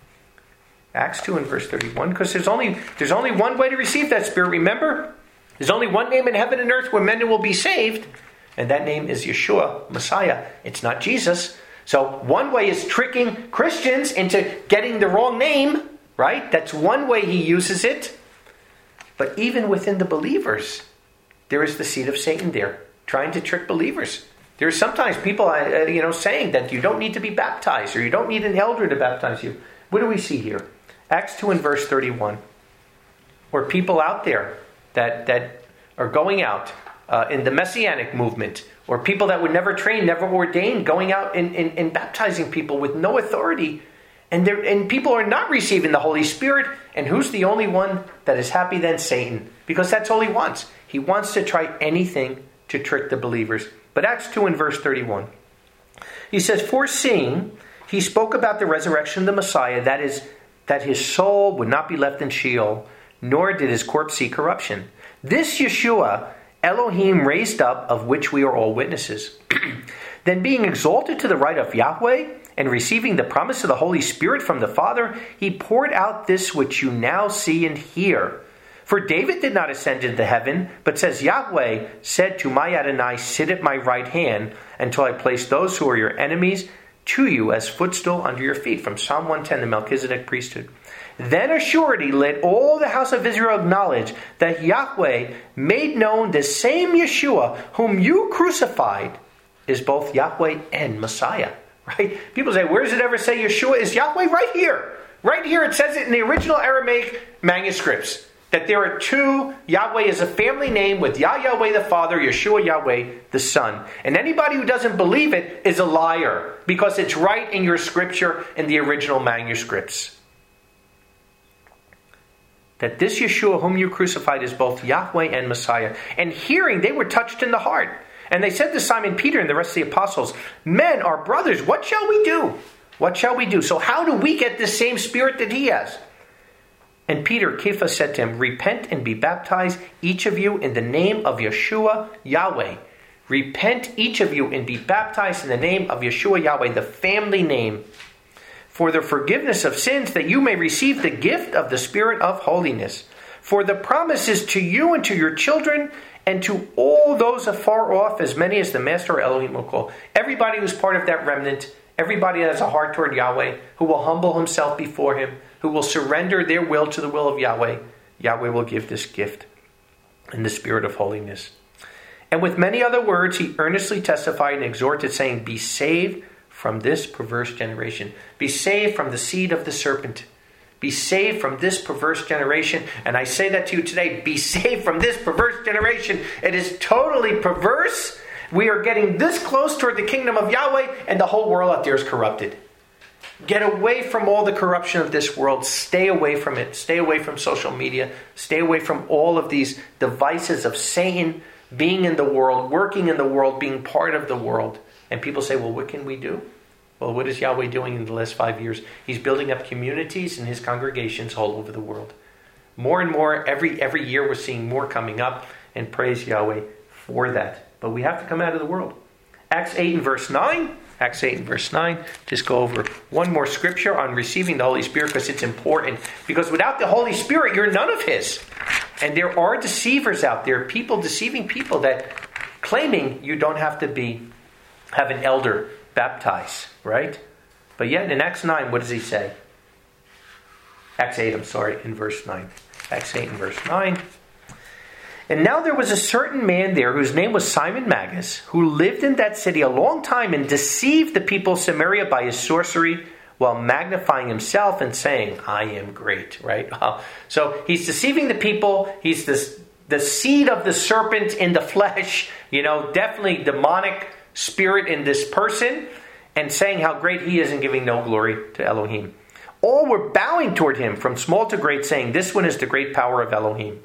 Acts two and verse thirty-one, because there's only, there's only one way to receive that Spirit, remember? There's only one name in heaven and earth where men will be saved, and that name is Yeshua, Messiah. It's not Jesus. So one way is tricking Christians into getting the wrong name, right? That's one way he uses it. But even within the believers, there is the seed of Satan there, trying to trick believers. There are sometimes people uh, you know, saying that you don't need to be baptized, or you don't need an elder to baptize you. What do we see here? Acts two and verse thirty-one. Or people out there that, that are going out uh, in the Messianic movement, or people that were never trained, never ordained, going out and, and, and baptizing people with no authority. And, and people are not receiving the Holy Spirit. And who's the only one that is happy then? Satan. Because that's all he wants. He wants to try anything to trick the believers. But Acts two and verse thirty-one. He says, foreseeing, he spoke about the resurrection of the Messiah, that is, that his soul would not be left in Sheol, nor did his corpse see corruption. This Yeshua Elohim raised up, of which we are all witnesses. Then being exalted to the right of Yahweh, and receiving the promise of the Holy Spirit from the Father, he poured out this which you now see and hear. For David did not ascend into heaven, but says, Yahweh said to my Adonai, sit at my right hand, until I place those who are your enemies to you as footstool under your feet. From Psalm one ten, the Melchizedek priesthood. Then assuredly let all the house of Israel acknowledge that Yahweh made known the same Yeshua whom you crucified is both Yahweh and Messiah. Right? People say, where does it ever say Yeshua is Yahweh? Right here. Right here it says it in the original Aramaic manuscripts. That there are two, Yahweh is a family name with Yah Yahweh the Father, Yeshua Yahweh the Son. And anybody who doesn't believe it is a liar, because it's right in your scripture in the original manuscripts. That this Yeshua whom you crucified is both Yahweh and Messiah. And hearing, they were touched in the heart. And they said to Simon Peter and the rest of the apostles, men, our brothers, what shall we do? What shall we do? So how do we get this same spirit that he has? And Peter, Kepha, said to him, repent and be baptized, each of you, in the name of Yeshua Yahweh. Repent, each of you, and be baptized in the name of Yeshua Yahweh, the family name, for the forgiveness of sins, that you may receive the gift of the Spirit of holiness. For the promise is to you and to your children, and to all those afar off, as many as the Master Elohim will call. Everybody who's part of that remnant, everybody that has a heart toward Yahweh, who will humble himself before him, who will surrender their will to the will of Yahweh, Yahweh will give this gift. in the spirit of holiness. And with many other words, he earnestly testified and exhorted, saying, be saved from this perverse generation. Be saved from the seed of the serpent. Be saved from this perverse generation. And I say that to you today, be saved from this perverse generation. It is totally perverse. We are getting this close toward the kingdom of Yahweh, and the whole world out there is corrupted. Get away from all the corruption of this world. Stay away from it. Stay away from social media. Stay away from all of these devices of Satan being in the world, working in the world, being part of the world. And people say, well, what can we do? Well, what is Yahweh doing in the last five years? He's building up communities and his congregations all over the world. More and more, every every year we're seeing more coming up, and praise Yahweh for that. But we have to come out of the world. Acts eight and verse nine. Acts eight and verse nine. Just go over one more scripture on receiving the Holy Spirit, because it's important. Because without the Holy Spirit, you're none of his. And there are deceivers out there, people deceiving people, that claiming you don't have to be have an elder baptize, right? But yet in Acts nine, what does he say? Acts eight, I'm sorry, in verse nine. Acts eight and verse nine. And now there was a certain man there whose name was Simon Magus, who lived in that city a long time and deceived the people of Samaria by his sorcery, while magnifying himself and saying, I am great, right? So he's deceiving the people. He's this, the seed of the serpent in the flesh, you know, definitely demonic spirit in this person, and saying how great he is and giving no glory to Elohim. All were bowing toward him from small to great, saying, this one is the great power of Elohim.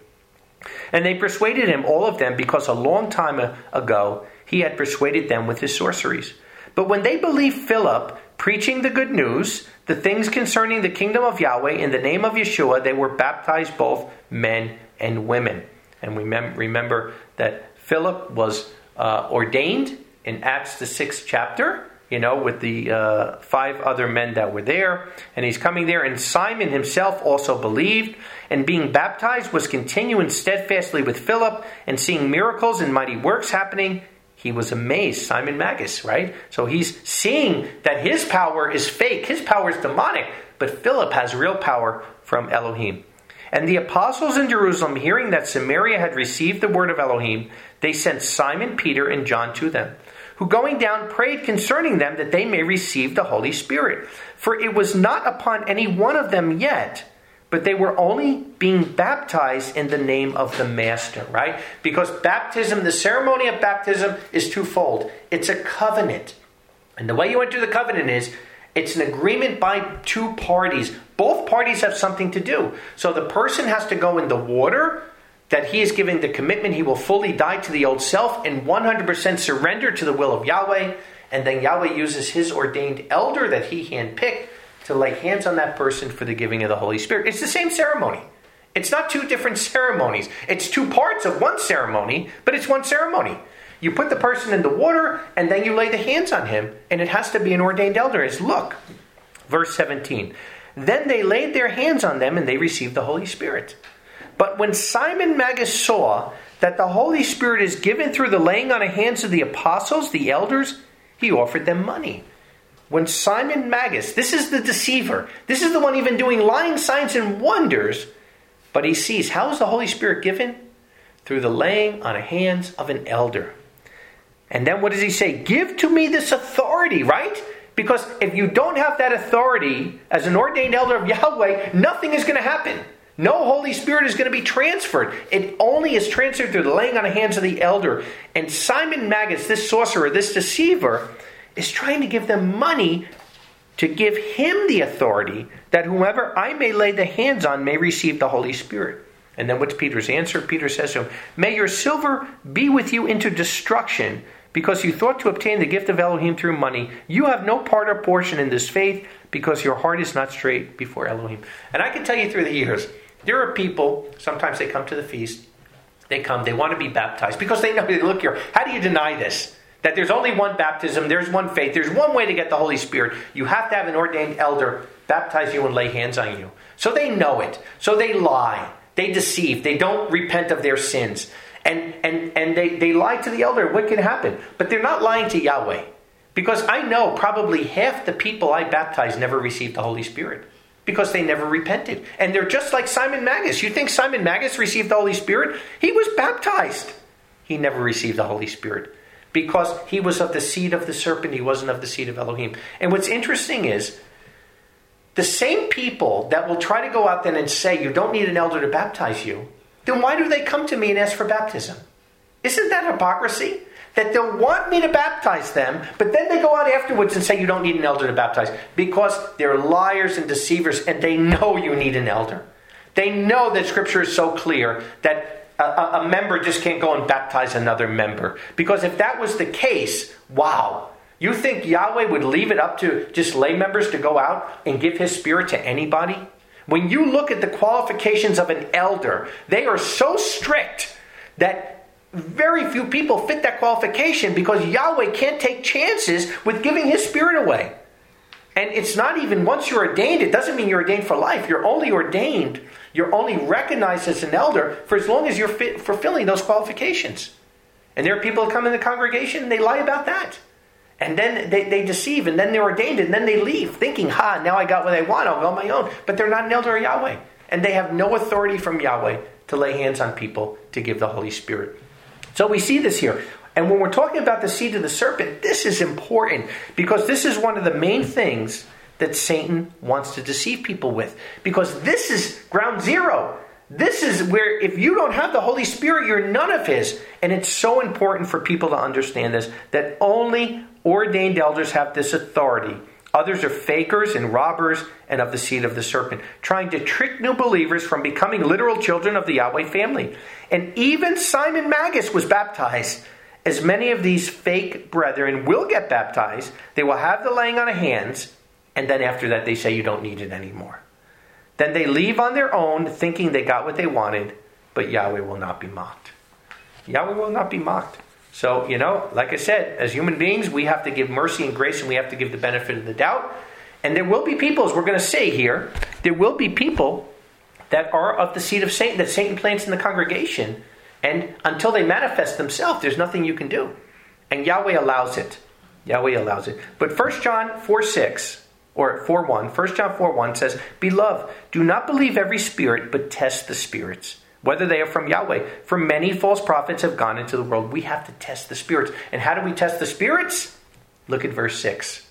And they persuaded him, all of them, because a long time ago he had persuaded them with his sorceries. But when they believed Philip preaching the good news, the things concerning the kingdom of Yahweh, in the name of Yeshua, they were baptized, both men and women. And we mem- remember that Philip was uh, ordained in Acts the sixth chapter, you know, with the uh, five other men that were there. And he's coming there. And Simon himself also believed, and being baptized was continuing steadfastly with Philip, and seeing miracles and mighty works happening, he was amazed. Simon Magus, right? So he's seeing that his power is fake. His power is demonic. But Philip has real power from Elohim. And the apostles in Jerusalem, hearing that Samaria had received the word of Elohim, they sent Simon, Peter, and John to them, who going down prayed concerning them that they may receive the Holy Spirit. For it was not upon any one of them yet, but they were only being baptized in the name of the Master, right? Because baptism, the ceremony of baptism is twofold. It's a covenant. And the way you enter the covenant is, it's an agreement by two parties. Both parties have something to do. So the person has to go in the water, that he is giving the commitment he will fully die to the old self and one hundred percent surrender to the will of Yahweh. And then Yahweh uses his ordained elder that he handpicked to lay hands on that person for the giving of the Holy Spirit. It's the same ceremony. It's not two different ceremonies. It's two parts of one ceremony, but it's one ceremony. You put the person in the water, and then you lay the hands on him, and it has to be an ordained elder. It's look, verse seventeen. Then they laid their hands on them, and they received the Holy Spirit. But when Simon Magus saw that the Holy Spirit is given through the laying on of hands of the apostles, the elders, he offered them money. When Simon Magus, this is the deceiver, this is the one even doing lying signs and wonders, but he sees, how is the Holy Spirit given? Through the laying on of hands of an elder. And then what does he say? Give to me this authority, right? Because if you don't have that authority as an ordained elder of Yahweh, nothing is going to happen. No Holy Spirit is going to be transferred. It only is transferred through the laying on of hands of the elder. And Simon Magus, this sorcerer, this deceiver, is trying to give them money to give him the authority that whomever I may lay the hands on may receive the Holy Spirit. And then what's Peter's answer? Peter says to him, may your silver be with you into destruction, because you thought to obtain the gift of Elohim through money. You have no part or portion in this faith, because your heart is not straight before Elohim. And I can tell you through the years, there are people, sometimes they come to the feast, they come, they want to be baptized, because they know, look here, how do you deny this? That there's only one baptism, there's one faith, there's one way to get the Holy Spirit. You have to have an ordained elder baptize you and lay hands on you. So they know it. So they lie. They deceive. They don't repent of their sins. And and, and they, they lie to the elder. What can happen? But they're not lying to Yahweh. Because I know probably half the people I baptize never received the Holy Spirit. Because they never repented. And they're just like Simon Magus. You think Simon Magus received the Holy Spirit? He was baptized. He never received the Holy Spirit. Because he was of the seed of the serpent. He wasn't of the seed of Elohim. And what's interesting is, the same people that will try to go out then and say, you don't need an elder to baptize you, then why do they come to me and ask for baptism? Isn't that hypocrisy? That they'll want me to baptize them, but then they go out afterwards and say you don't need an elder to baptize. Because they're liars and deceivers, and they know you need an elder. They know that Scripture is so clear that a, a member just can't go and baptize another member. Because if that was the case, wow. You think Yahweh would leave it up to just lay members to go out and give His Spirit to anybody? When you look at the qualifications of an elder, they are so strict that very few people fit that qualification, because Yahweh can't take chances with giving His Spirit away. And it's not even once you're ordained, it doesn't mean you're ordained for life. You're only ordained, you're only recognized as an elder for as long as you're fit, fulfilling those qualifications. And there are people that come in the congregation and they lie about that. And then they, they deceive, and then they're ordained, and then they leave thinking, ha, now I got what I want, I'll go on my own. But they're not an elder of Yahweh. And they have no authority from Yahweh to lay hands on people to give the Holy Spirit. So we see this here. And when we're talking about the seed of the serpent, this is important, because this is one of the main things that Satan wants to deceive people with. Because this is ground zero. This is where, if you don't have the Holy Spirit, you're none of His. And it's so important for people to understand this, that only ordained elders have this authority. Others are fakers and robbers and of the seed of the serpent, trying to trick new believers from becoming literal children of the Yahweh family. And even Simon Magus was baptized. As many of these fake brethren will get baptized, they will have the laying on of hands, and then after that they say you don't need it anymore. Then they leave on their own, thinking they got what they wanted, but Yahweh will not be mocked. Yahweh will not be mocked. So, you know, like I said, as human beings, we have to give mercy and grace, and we have to give the benefit of the doubt. And there will be people, as we're going to say here, there will be people that are of the seed of Satan, that Satan plants in the congregation. And until they manifest themselves, there's nothing you can do. And Yahweh allows it. Yahweh allows it. But First John four six, or four one, First John four one says, Beloved, do not believe every spirit, but test the spirits, whether they are from Yahweh. For many false prophets have gone into the world. We have to test the spirits. And how do we test the spirits? Look at verse six.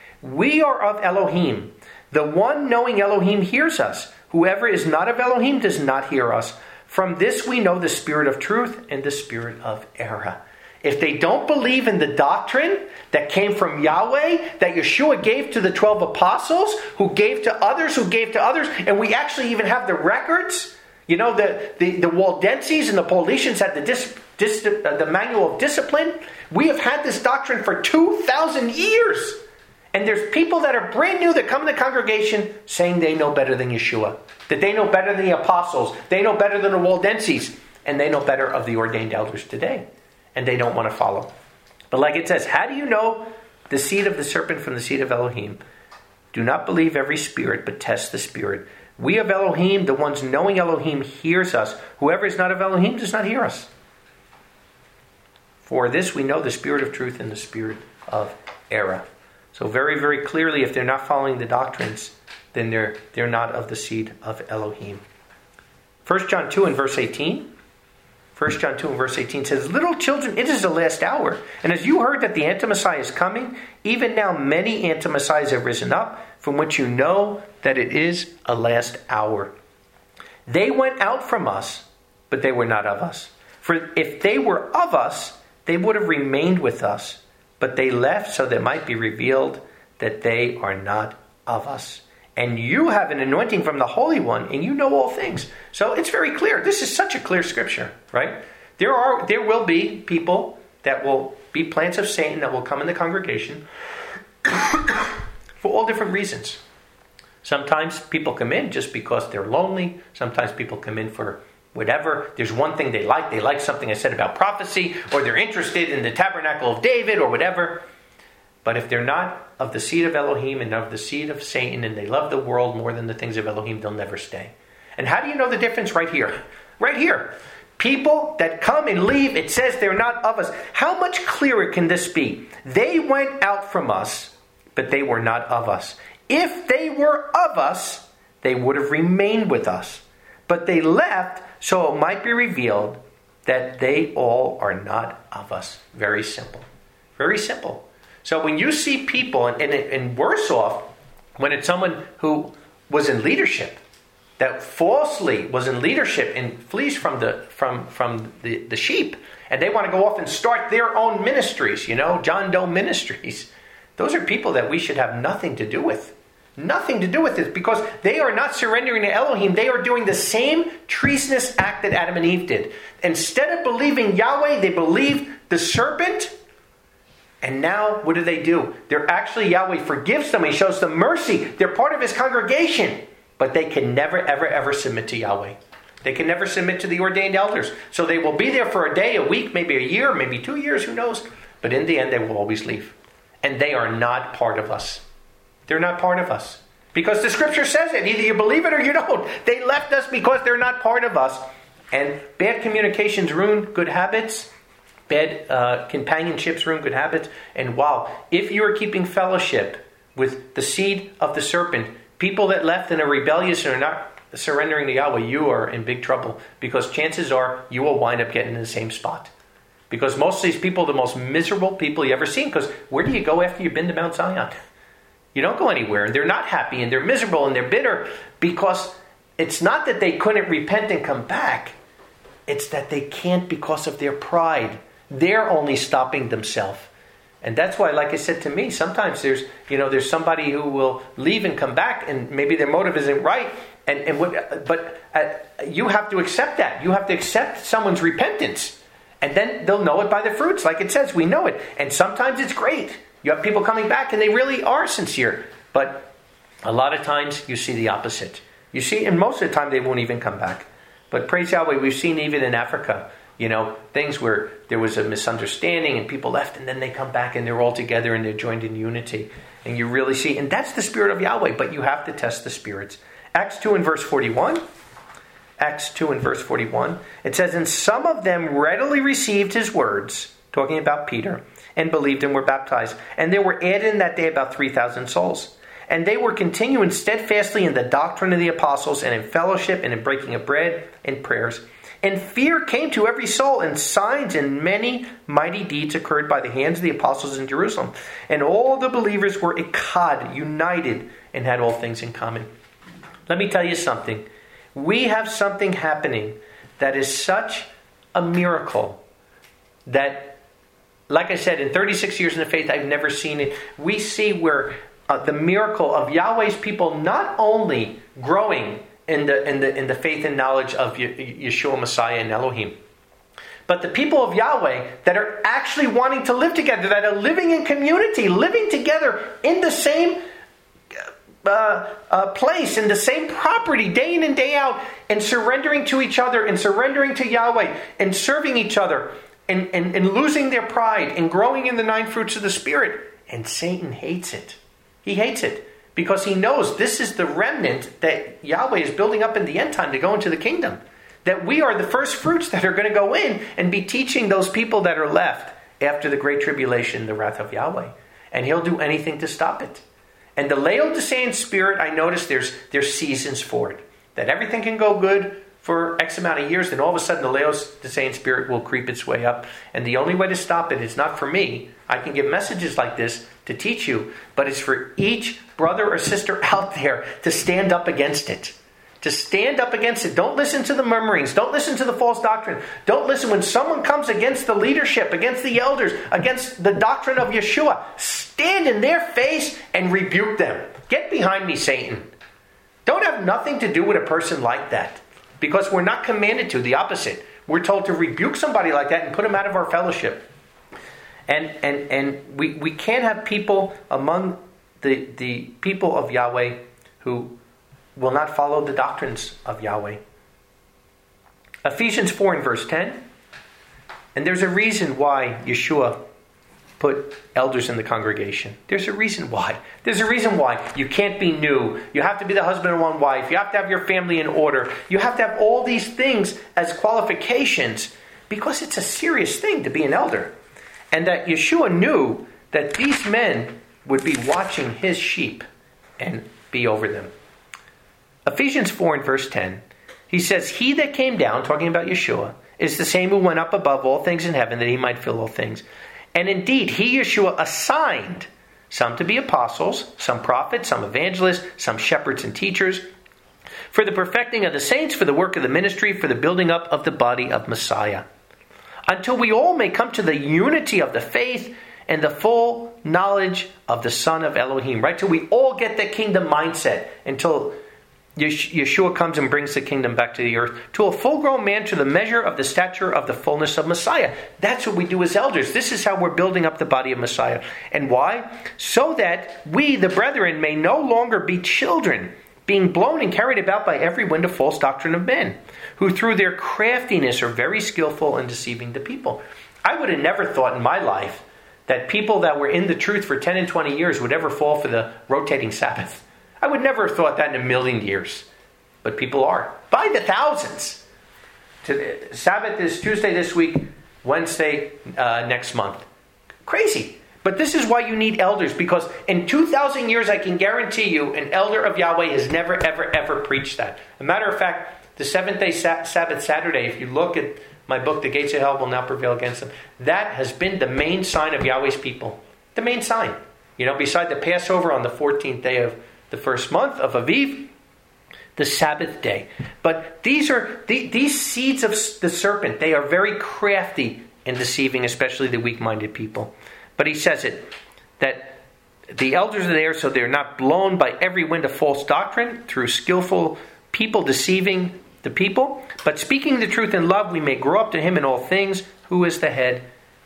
We are of Elohim. The one knowing Elohim hears us. Whoever is not of Elohim does not hear us. From this we know the spirit of truth and the spirit of error. If they don't believe in the doctrine that came from Yahweh, that Yeshua gave to the twelve apostles, who gave to others, who gave to others, and we actually even have the records. You know, the, the, the Waldenses and the Paulicians had the, dis, dis, uh, the manual of discipline. We have had this doctrine for two thousand years. And there's people that are brand new that come in the congregation saying they know better than Yeshua. That they know better than the apostles. They know better than the Waldenses. And they know better of the ordained elders today. And they don't want to follow. But like it says, how do you know the seed of the serpent from the seed of Elohim? Do not believe every spirit, but test the spirit. We of Elohim, the ones knowing Elohim, hears us. Whoever is not of Elohim does not hear us. For this we know the spirit of truth and the spirit of error. So very, very clearly, if they're not following the doctrines, then they're they're not of the seed of Elohim. First John two and verse eighteen. First John two and verse eighteen says, Little children, it is the last hour. And as you heard that the Anti-Messiah is coming, even now many Anti-Messiahs have risen up, from which you know that it is a last hour. They went out from us, but they were not of us. For if they were of us, they would have remained with us. But they left so that it might be revealed that they are not of us. And you have an anointing from the Holy One, and you know all things. So it's very clear. This is such a clear scripture, right? There are, there will be people that will be plants of Satan that will come in the congregation for all different reasons. Sometimes people come in just because they're lonely. Sometimes people come in for whatever. There's one thing they like. They like something I said about prophecy, or they're interested in the tabernacle of David, or whatever. But if they're not of the seed of Elohim and of the seed of Satan, and they love the world more than the things of Elohim, they'll never stay. And how do you know the difference? Right here. Right here. People that come and leave, it says they're not of us. How much clearer can this be? They went out from us, but they were not of us. If they were of us, they would have remained with us. But they left so it might be revealed that they all are not of us. Very simple. Very simple. So when you see people, and, and, and worse off, when it's someone who was in leadership, that falsely was in leadership and flees from the from from the, the sheep, and they want to go off and start their own ministries, you know, John Doe Ministries. Those are people that we should have nothing to do with. Nothing to do with this, because they are not surrendering to Elohim. They are doing the same treasonous act that Adam and Eve did. Instead of believing Yahweh, they believe the serpent. And now, what do they do? They're actually, Yahweh forgives them. He shows them mercy. They're part of His congregation. But they can never, ever, ever submit to Yahweh. They can never submit to the ordained elders. So they will be there for a day, a week, maybe a year, maybe two years, who knows? But in the end, they will always leave. And they are not part of us. They're not part of us. Because the scripture says it. Either you believe it or you don't. They left us because they're not part of us. And bad communications ruin good habits. Bad uh, companionships ruin good habits. And wow, if you are keeping fellowship with the seed of the serpent, people that left and are rebellious and are not surrendering to Yahweh, you are in big trouble. Because chances are you will wind up getting in the same spot. Because most of these people are the most miserable people you ever seen. Because where do you go after you've been to Mount Zion? You don't go anywhere. And they're not happy and they're miserable and they're bitter. Because it's not that they couldn't repent and come back. It's that they can't because of their pride. They're only stopping themselves. And that's why, like I said to me, sometimes there's, you know, there's somebody who will leave and come back, and maybe their motive isn't right. And, and what, but uh, you have to accept that. You have to accept someone's repentance. And then they'll know it by the fruits. Like it says, we know it. And sometimes it's great. You have people coming back and they really are sincere. But a lot of times you see the opposite. You see, and most of the time they won't even come back. But praise Yahweh, we've seen even in Africa, you know, things where there was a misunderstanding and people left and then they come back and they're all together and they're joined in unity. And you really see, and that's the Spirit of Yahweh, but you have to test the spirits. Acts two and verse forty-one. Acts two and verse forty-one. It says, and some of them readily received his words, talking about Peter, and believed and were baptized. And there were added in that day about three thousand souls. And they were continuing steadfastly in the doctrine of the apostles, and in fellowship, and in breaking of bread, and prayers. And fear came to every soul, and signs and many mighty deeds occurred by the hands of the apostles in Jerusalem. And all the believers were echad, united, and had all things in common. Let me tell you something. We have something happening that is such a miracle that, like I said, in thirty-six years in the faith, I've never seen it. We see where uh, the miracle of Yahweh's people not only growing in the in the in the faith and knowledge of Yeshua Messiah and Elohim, but the people of Yahweh that are actually wanting to live together, that are living in community, living together in the same uh, uh, place, in the same property, day in and day out, and surrendering to each other, and surrendering to Yahweh, and serving each other, and, and, and losing their pride, and growing in the nine fruits of the Spirit. And Satan hates it. He hates it. Because he knows this is the remnant that Yahweh is building up in the end time to go into the kingdom. That we are the first fruits that are going to go in and be teaching those people that are left after the great tribulation, the wrath of Yahweh. And he'll do anything to stop it. And the Laodicean spirit, I notice there's there's seasons for it. That everything can go good for X amount of years, then all of a sudden the Laodicean spirit will creep its way up. And the only way to stop it is not for me. I can give messages like this to teach you, but it's for each brother or sister out there to stand up against it. To stand up against it. Don't listen to the murmurings. Don't listen to the false doctrine. Don't listen when someone comes against the leadership, against the elders, against the doctrine of Yeshua. Stand in their face and rebuke them. Get behind me, Satan. Don't have nothing to do with a person like that. Because we're not commanded to. The opposite. We're told to rebuke somebody like that and put them out of our fellowship. And and and we, we can't have people among the, the people of Yahweh who will not follow the doctrines of Yahweh. Ephesians four and verse ten. And there's a reason why Yeshua put elders in the congregation. There's a reason why. There's a reason why. You can't be new. You have to be the husband of one wife. You have to have your family in order. You have to have all these things as qualifications because it's a serious thing to be an elder. And that Yeshua knew that these men would be watching his sheep and be over them. Ephesians four and verse ten, he says, he that came down, talking about Yeshua, is the same who went up above all things in heaven, that he might fill all things. And indeed, he, Yeshua, assigned some to be apostles, some prophets, some evangelists, some shepherds and teachers, for the perfecting of the saints, for the work of the ministry, for the building up of the body of Messiah, until we all may come to the unity of the faith and the full knowledge of the Son of Elohim, right? Till we all get the kingdom mindset, until Yeshua comes and brings the kingdom back to the earth, to a full-grown man, to the measure of the stature of the fullness of Messiah. That's what we do as elders. This is how we're building up the body of Messiah. And why? So that we, the brethren, may no longer be children, being blown and carried about by every wind of false doctrine of men, who through their craftiness are very skillful in deceiving the people. I would have never thought in my life that people that were in the truth for ten and twenty years would ever fall for the rotating Sabbath. I would never have thought that in a million years. But people are. By the thousands. Sabbath is Tuesday this week, Wednesday uh, next month. Crazy. But this is why you need elders, because in two thousand years, I can guarantee you, an elder of Yahweh has never, ever, ever preached that. As a matter of fact, the seventh-day sa- Sabbath Saturday, if you look at my book, The Gates of Hell Will Not Prevail Against Them, that has been the main sign of Yahweh's people. The main sign. You know, beside the Passover on the fourteenth day of the first month of Aviv, the Sabbath day. But these are the, these seeds of the serpent. They are very crafty in deceiving, especially the weak-minded people. But he says it, that the elders are there so they're not blown by every wind of false doctrine through skillful people deceiving the people. But speaking the truth in love, we may grow up to him in all things, who is the head,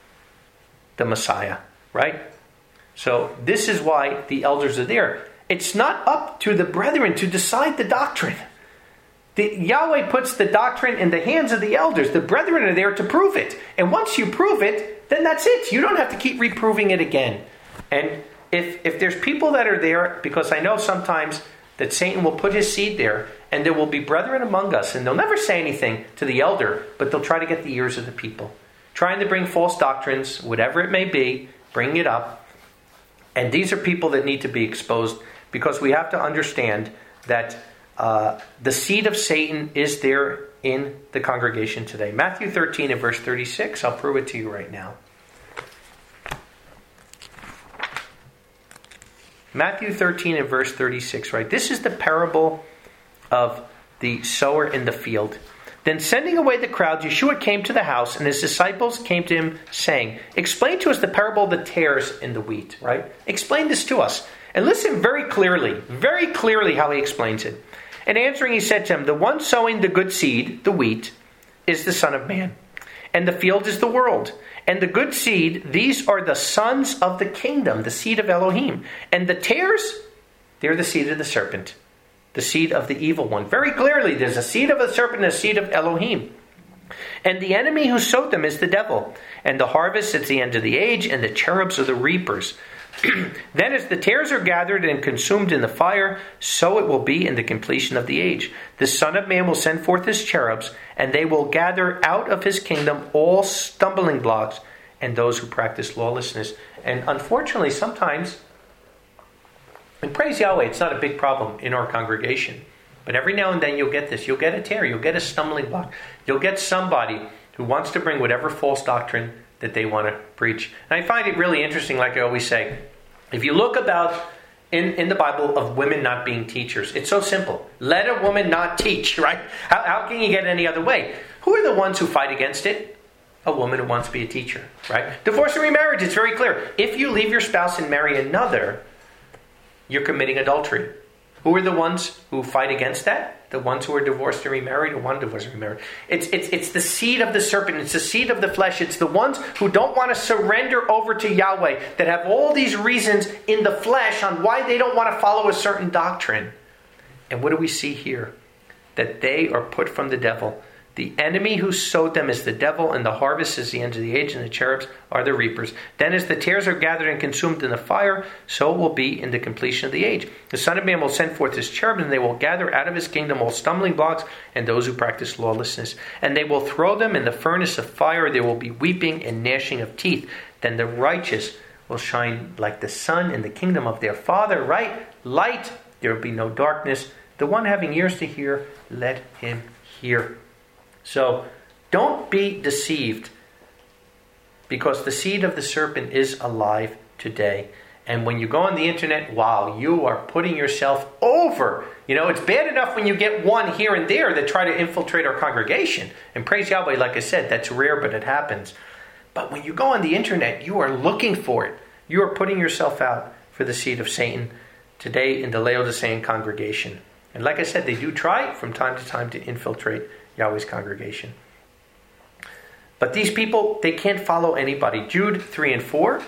the Messiah. Right? So this is why the elders are there. It's not up to the brethren to decide the doctrine. The, Yahweh puts the doctrine in the hands of the elders. The brethren are there to prove it. And once you prove it, then that's it. You don't have to keep reproving it again. And if if there's people that are there, because I know sometimes that Satan will put his seed there, and there will be brethren among us, and they'll never say anything to the elder, but they'll try to get the ears of the people. Trying to bring false doctrines, whatever it may be, bring it up. And these are people that need to be exposed, because we have to understand that uh, the seed of Satan is there in the congregation today. Matthew thirteen and verse thirty-six. I'll prove it to you right now. Matthew thirteen and verse thirty-six, right? This is the parable of the sower in the field. Then sending away the crowd, Yeshua came to the house, and his disciples came to him, saying, explain to us the parable of the tares in the wheat, right? Explain this to us. And listen very clearly, very clearly how he explains it. And answering, he said to him, the one sowing the good seed, the wheat, is the Son of Man. And the field is the world. And the good seed, these are the sons of the kingdom, the seed of Elohim. And the tares, they're the seed of the serpent, the seed of the evil one. Very clearly, there's a seed of the serpent and a seed of Elohim. And the enemy who sowed them is the devil. And the harvest is the end of the age, and the cherubs are the reapers. Then as the tares are gathered and consumed in the fire, so it will be in the completion of the age. The Son of Man will send forth his cherubs, and they will gather out of his kingdom all stumbling blocks and those who practice lawlessness. And unfortunately, sometimes, and praise Yahweh, it's not a big problem in our congregation. But every now and then you'll get this. You'll get a tear. You'll get a stumbling block. You'll get somebody who wants to bring whatever false doctrine that they want to preach. And I find it really interesting, like I always say, if you look about in, in the Bible of women not being teachers, it's so simple. Let a woman not teach, right? How, how can you get any other way? Who are the ones who fight against it? A woman who wants to be a teacher, right? Divorce and remarriage, it's very clear. If you leave your spouse and marry another, you're committing adultery. Who are the ones who fight against that? The ones who are divorced and remarried, or one divorced and remarried. It's, it's, it's the seed of the serpent. It's the seed of the flesh. It's the ones who don't want to surrender over to Yahweh, that have all these reasons in the flesh on why they don't want to follow a certain doctrine. And what do we see here? That they are put from the devil. The enemy who sowed them is the devil, and the harvest is the end of the age, and the cherubs are the reapers. Then as the tares are gathered and consumed in the fire, so it will be in the completion of the age. The Son of Man will send forth his cherubs, and they will gather out of his kingdom all stumbling blocks and those who practice lawlessness. And they will throw them in the furnace of fire. There will be weeping and gnashing of teeth. Then the righteous will shine like the sun in the kingdom of their Father. Right? Light. There will be no darkness The one having ears to hear, let him hear. So don't be deceived, because the seed of the serpent is alive today. And when you go on the internet, wow, you are putting yourself over. You know, it's bad enough when you get one here and there that try to infiltrate our congregation. And praise Yahweh, like I said, that's rare, but it happens. But when you go on the internet, you are looking for it. You are putting yourself out for the seed of Satan today in the Laodicean congregation. And like I said, they do try from time to time to infiltrate Yahweh's congregation. But these people, they can't follow anybody. Jude three and four.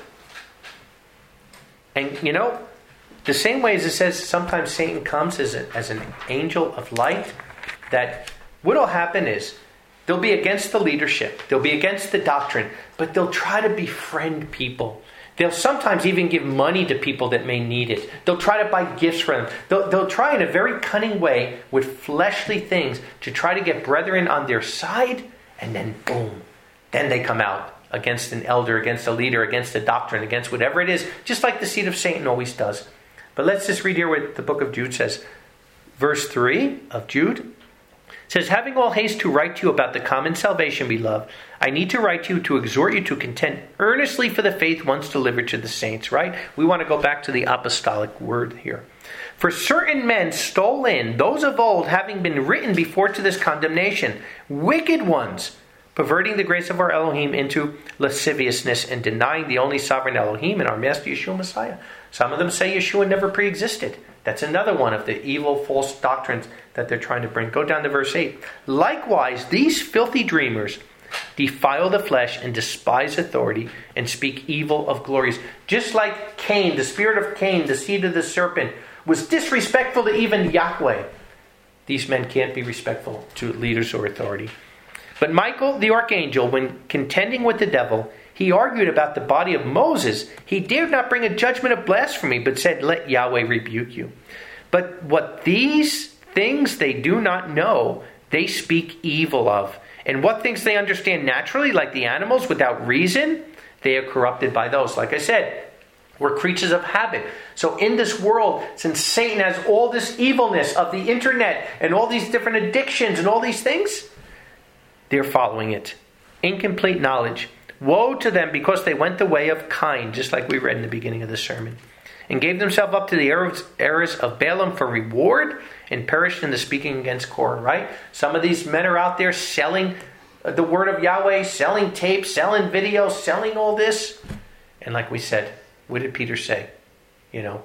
And you know, the same way as it says sometimes Satan comes as, a, as an angel of light, that what will happen is they'll be against the leadership. They'll be against the doctrine. But they'll try to befriend people. They'll sometimes even give money to people that may need it. They'll try to buy gifts for them. They'll, they'll try in a very cunning way with fleshly things to try to get brethren on their side. And then boom, then they come out against an elder, against a leader, against a doctrine, against whatever it is, just like the seed of Satan always does. But let's just read here what the book of Jude says. Verse three of Jude says, having all haste to write to you about the common salvation, beloved, I need to write to you to exhort you to contend earnestly for the faith once delivered to the saints, right? We want to go back to the apostolic word here. For certain men stole in, those of old having been written before to this condemnation, wicked ones, perverting the grace of our Elohim into lasciviousness and denying the only sovereign Elohim and our Master Yeshua Messiah. Some of them say Yeshua never pre-existed. That's another one of the evil false doctrines that they're trying to bring. Go down to verse eight. Likewise, these filthy dreamers defile the flesh and despise authority and speak evil of glories. Just like Cain, the spirit of Cain, the seed of the serpent, was disrespectful to even Yahweh. These men can't be respectful to leaders or authority. But Michael, the archangel, when contending with the devil, he argued about the body of Moses. He dared not bring a judgment of blasphemy, but said, let Yahweh rebuke you. But what these things they do not know, they speak evil of. And what things they understand naturally, like the animals, without reason, they are corrupted by those. Like I said, we're creatures of habit. So in this world, since Satan has all this evilness of the internet and all these different addictions and all these things, they're following it. Incomplete knowledge. Woe to them because they went the way of Cain, just like we read in the beginning of the sermon, and gave themselves up to the errors of Balaam for reward and perished in the speaking against Korah, right? Some of these men are out there selling the word of Yahweh, selling tapes, selling videos, selling all this. And like we said, what did Peter say? You know,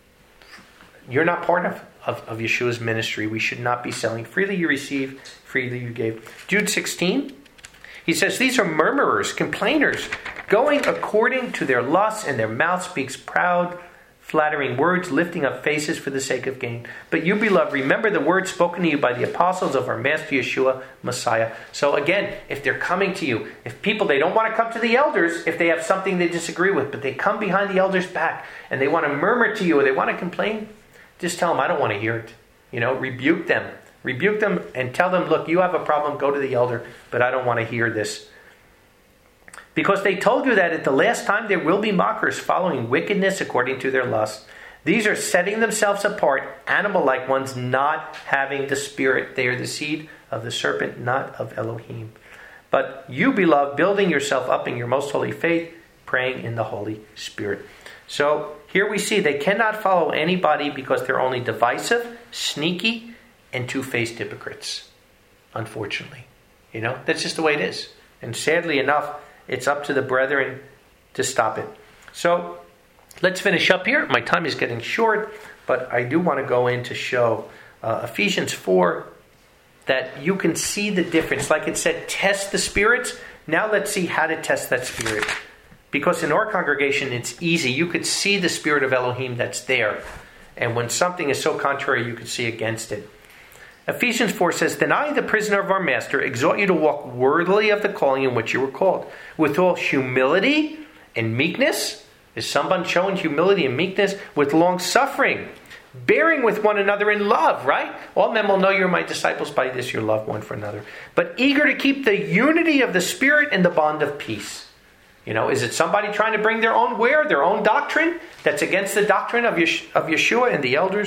you're not part of, of, of Yeshua's ministry. We should not be selling. Freely you receive, freely you gave. Jude sixteen, he says, these are murmurers, complainers, going according to their lusts, and their mouth speaks proud, flattering words, lifting up faces for the sake of gain. But you, beloved, remember the words spoken to you by the apostles of our Master Yeshua Messiah. So again, if they're coming to you, if people, they don't want to come to the elders if they have something they disagree with, but they come behind the elders' back and they want to murmur to you or they want to complain, just tell them, I don't want to hear it. You know, rebuke them. Rebuke them and tell them, look, you have a problem, go to the elder, but I don't want to hear this. Because they told you that at the last time there will be mockers following wickedness according to their lust. These are setting themselves apart, animal-like ones, not having the spirit. They are the seed of the serpent, not of Elohim. But you, beloved, building yourself up in your most holy faith, praying in the Holy Spirit. So here we see they cannot follow anybody because they're only divisive, sneaky, and two-faced hypocrites. Unfortunately. You know, that's just the way it is. And sadly enough, it's up to the brethren to stop it. So let's finish up here. My time is getting short, but I do want to go in to show uh, Ephesians four that you can see the difference. Like it said, test the spirits. Now let's see how to test that spirit. Because in our congregation, it's easy. You could see the spirit of Elohim that's there. And when something is so contrary, you could see against it. Ephesians four says, then I, the prisoner of our Master, exhort you to walk worthily of the calling in which you were called, with all humility and meekness. Is someone showing humility and meekness? With long suffering, bearing with one another in love, right? All men will know you're my disciples by this, you love one for another. But eager to keep the unity of the Spirit in the bond of peace. You know, is it somebody trying to bring their own wear, their own doctrine, that's against the doctrine of Yeshua and the elders?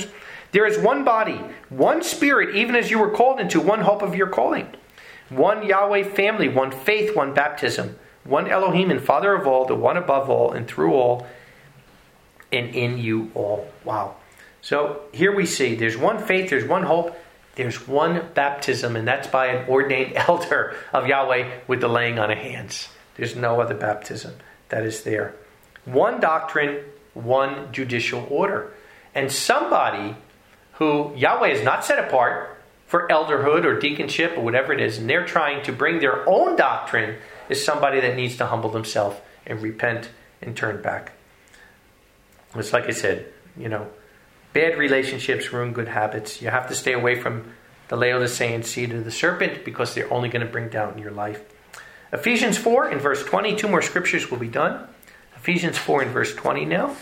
There is one body, one Spirit, even as you were called into one hope of your calling. One Yahweh family, one faith, one baptism. One Elohim and Father of all, the one above all and through all and in you all. Wow. So here we see there's one faith, there's one hope, there's one baptism, and that's by an ordained elder of Yahweh with the laying on of hands. There's no other baptism that is there. One doctrine, one judicial order. And somebody who Yahweh has not set apart for elderhood or deaconship or whatever it is, and they're trying to bring their own doctrine, is somebody that needs to humble themselves and repent and turn back. It's like I said, you know, bad relationships ruin good habits. You have to stay away from the Laodicean seed of the serpent because they're only going to bring down your life. Ephesians four in verse twenty, two more scriptures will be done. Ephesians four in verse twenty now.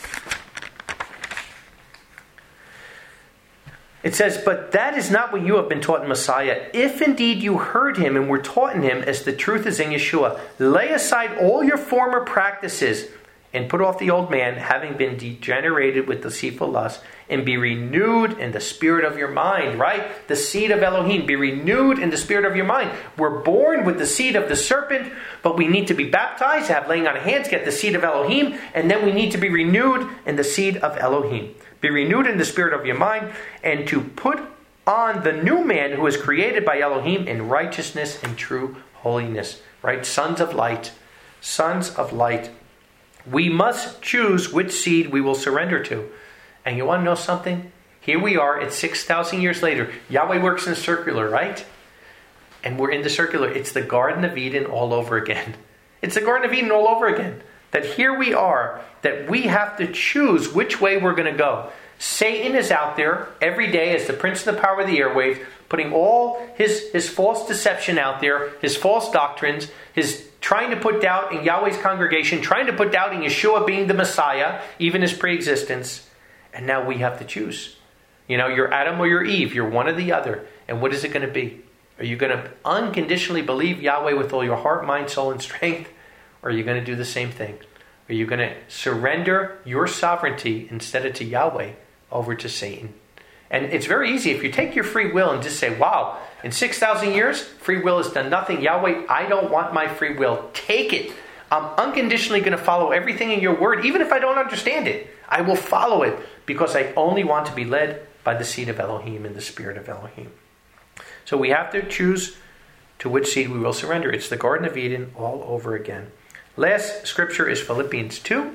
It says, but that is not what you have been taught in Messiah. If indeed you heard him and were taught in him as the truth is in Yeshua, lay aside all your former practices and put off the old man, having been degenerated with deceitful lust, and be renewed in the spirit of your mind, right? The seed of Elohim, be renewed in the spirit of your mind. We're born with the seed of the serpent, but we need to be baptized, have laying on of hands, get the seed of Elohim, and then we need to be renewed in the seed of Elohim. Be renewed in the spirit of your mind, and to put on the new man who is created by Elohim in righteousness and true holiness. Right? Sons of light. Sons of light. We must choose which seed we will surrender to. And you want to know something? Here we are, it's six thousand years later. Yahweh works in a circular, right? And we're in the circular. It's the Garden of Eden all over again. It's the Garden of Eden all over again. That here we are, that we have to choose which way we're going to go. Satan is out there every day as the prince of the power of the airwaves, putting all his, his false deception out there, his false doctrines, his trying to put doubt in Yahweh's congregation, trying to put doubt in Yeshua being the Messiah, even his pre-existence. And now we have to choose. You know, you're Adam or you're Eve. You're one or the other. And what is it going to be? Are you going to unconditionally believe Yahweh with all your heart, mind, soul, and strength? Or are you going to do the same thing? Are you going to surrender your sovereignty instead of to Yahweh over to Satan? And it's very easy. If you take your free will and just say, wow, in six thousand years, free will has done nothing. Yahweh, I don't want my free will. Take it. I'm unconditionally going to follow everything in your word, even if I don't understand it. I will follow it because I only want to be led by the seed of Elohim and the spirit of Elohim. So we have to choose to which seed we will surrender. It's the Garden of Eden all over again. Last scripture is Philippians two.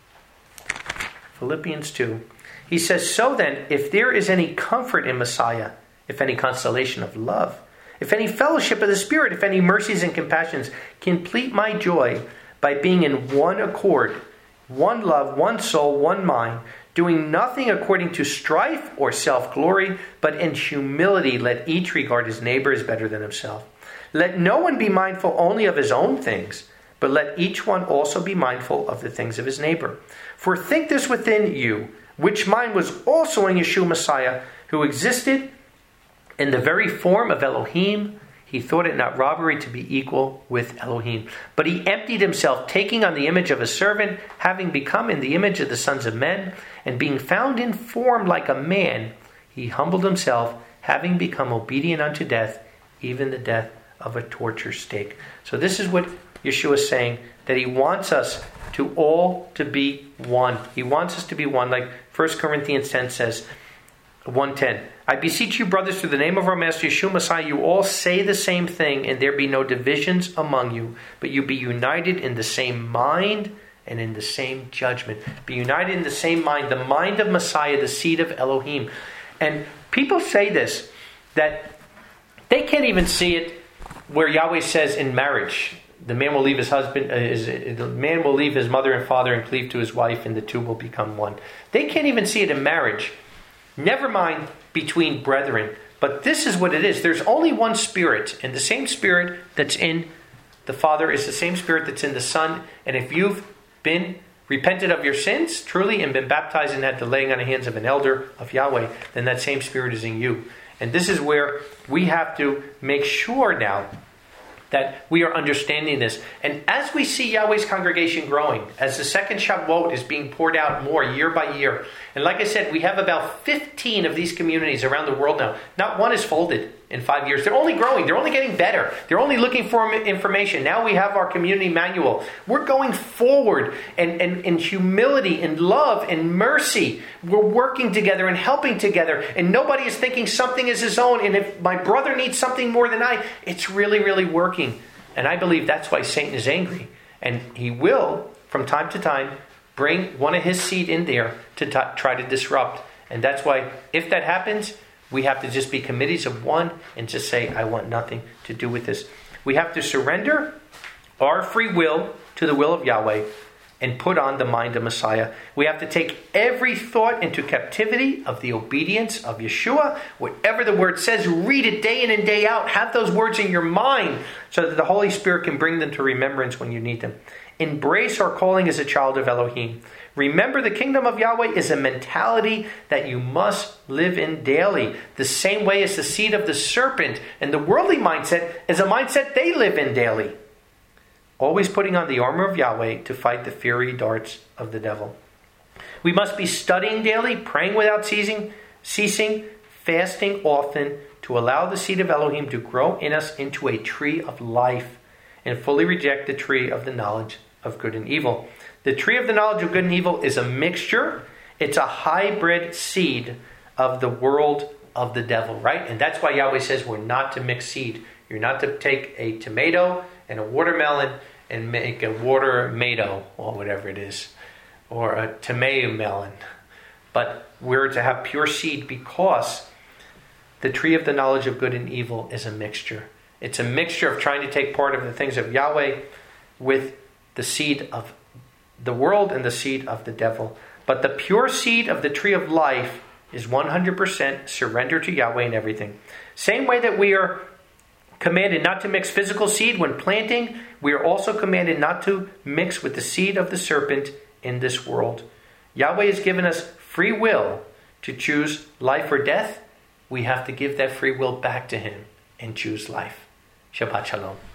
Philippians two. He says, so then, if there is any comfort in Messiah, if any consolation of love, if any fellowship of the Spirit, if any mercies and compassions, complete my joy by being in one accord, one love, one soul, one mind, doing nothing according to strife or self-glory, but in humility let each regard his neighbor as better than himself. Let no one be mindful only of his own things, but let each one also be mindful of the things of his neighbor. For think this within you, which mind was also in Yeshua Messiah, who existed in the very form of Elohim. He thought it not robbery to be equal with Elohim. But he emptied himself, taking on the image of a servant, having become in the image of the sons of men, and being found in form like a man, he humbled himself, having become obedient unto death, even the death of a torture stake. So this is what Yeshua is saying, that he wants us to all to be one. He wants us to be one, like First Corinthians ten says, one ten. I beseech you, brothers, through the name of our Master Yeshua Messiah, you all say the same thing, and there be no divisions among you, but you be united in the same mind and in the same judgment. Be united in the same mind, the mind of Messiah, the seed of Elohim. And people say this, that they can't even see it where Yahweh says in marriage, the man will leave his husband, uh, his, the man will leave his mother and father and cleave to his wife, and the two will become one. They can't even see it in marriage. Never mind between brethren. But this is what it is. There's only one Spirit, and the same Spirit that's in the Father is the same Spirit that's in the Son. And if you've been repented of your sins, truly, and been baptized and had the laying on the hands of an elder of Yahweh, then that same Spirit is in you. And this is where we have to make sure now that we are understanding this. And as we see Yahweh's congregation growing, as the second Shavuot is being poured out more year by year, and like I said, we have about fifteen of these communities around the world now. Not one is folded in five years. They're only growing. They're only getting better. They're only looking for information. Now we have our community manual. We're going forward and in humility and love and mercy. We're working together and helping together. And nobody is thinking something is his own. And if my brother needs something more than I, it's really, really working. And I believe that's why Satan is angry. And he will, from time to time, bring one of his seed in there to t- try to disrupt. And that's why, if that happens, we have to just be committees of one and just say, I want nothing to do with this. We have to surrender our free will to the will of Yahweh and put on the mind of Messiah. We have to take every thought into captivity of the obedience of Yeshua. Whatever the word says, read it day in and day out. Have those words in your mind so that the Holy Spirit can bring them to remembrance when you need them. Embrace our calling as a child of Elohim. Remember, the kingdom of Yahweh is a mentality that you must live in daily. The same way as the seed of the serpent and the worldly mindset is a mindset they live in daily. Always putting on the armor of Yahweh to fight the fiery darts of the devil. We must be studying daily, praying without ceasing, ceasing, fasting often to allow the seed of Elohim to grow in us into a tree of life and fully reject the tree of the knowledge of good and evil. The tree of the knowledge of good and evil is a mixture. It's a hybrid seed of the world of the devil, right? And that's why Yahweh says we're not to mix seed. You're not to take a tomato and a watermelon and make a water-mato or whatever it is, or a tomato melon. But we're to have pure seed because the tree of the knowledge of good and evil is a mixture. It's a mixture of trying to take part of the things of Yahweh with the seed of the world and the seed of the devil. But the pure seed of the tree of life is one hundred percent surrender to Yahweh in everything. Same way that we are commanded not to mix physical seed when planting, we are also commanded not to mix with the seed of the serpent in this world. Yahweh has given us free will to choose life or death. We have to give that free will back to Him and choose life. Shabbat Shalom.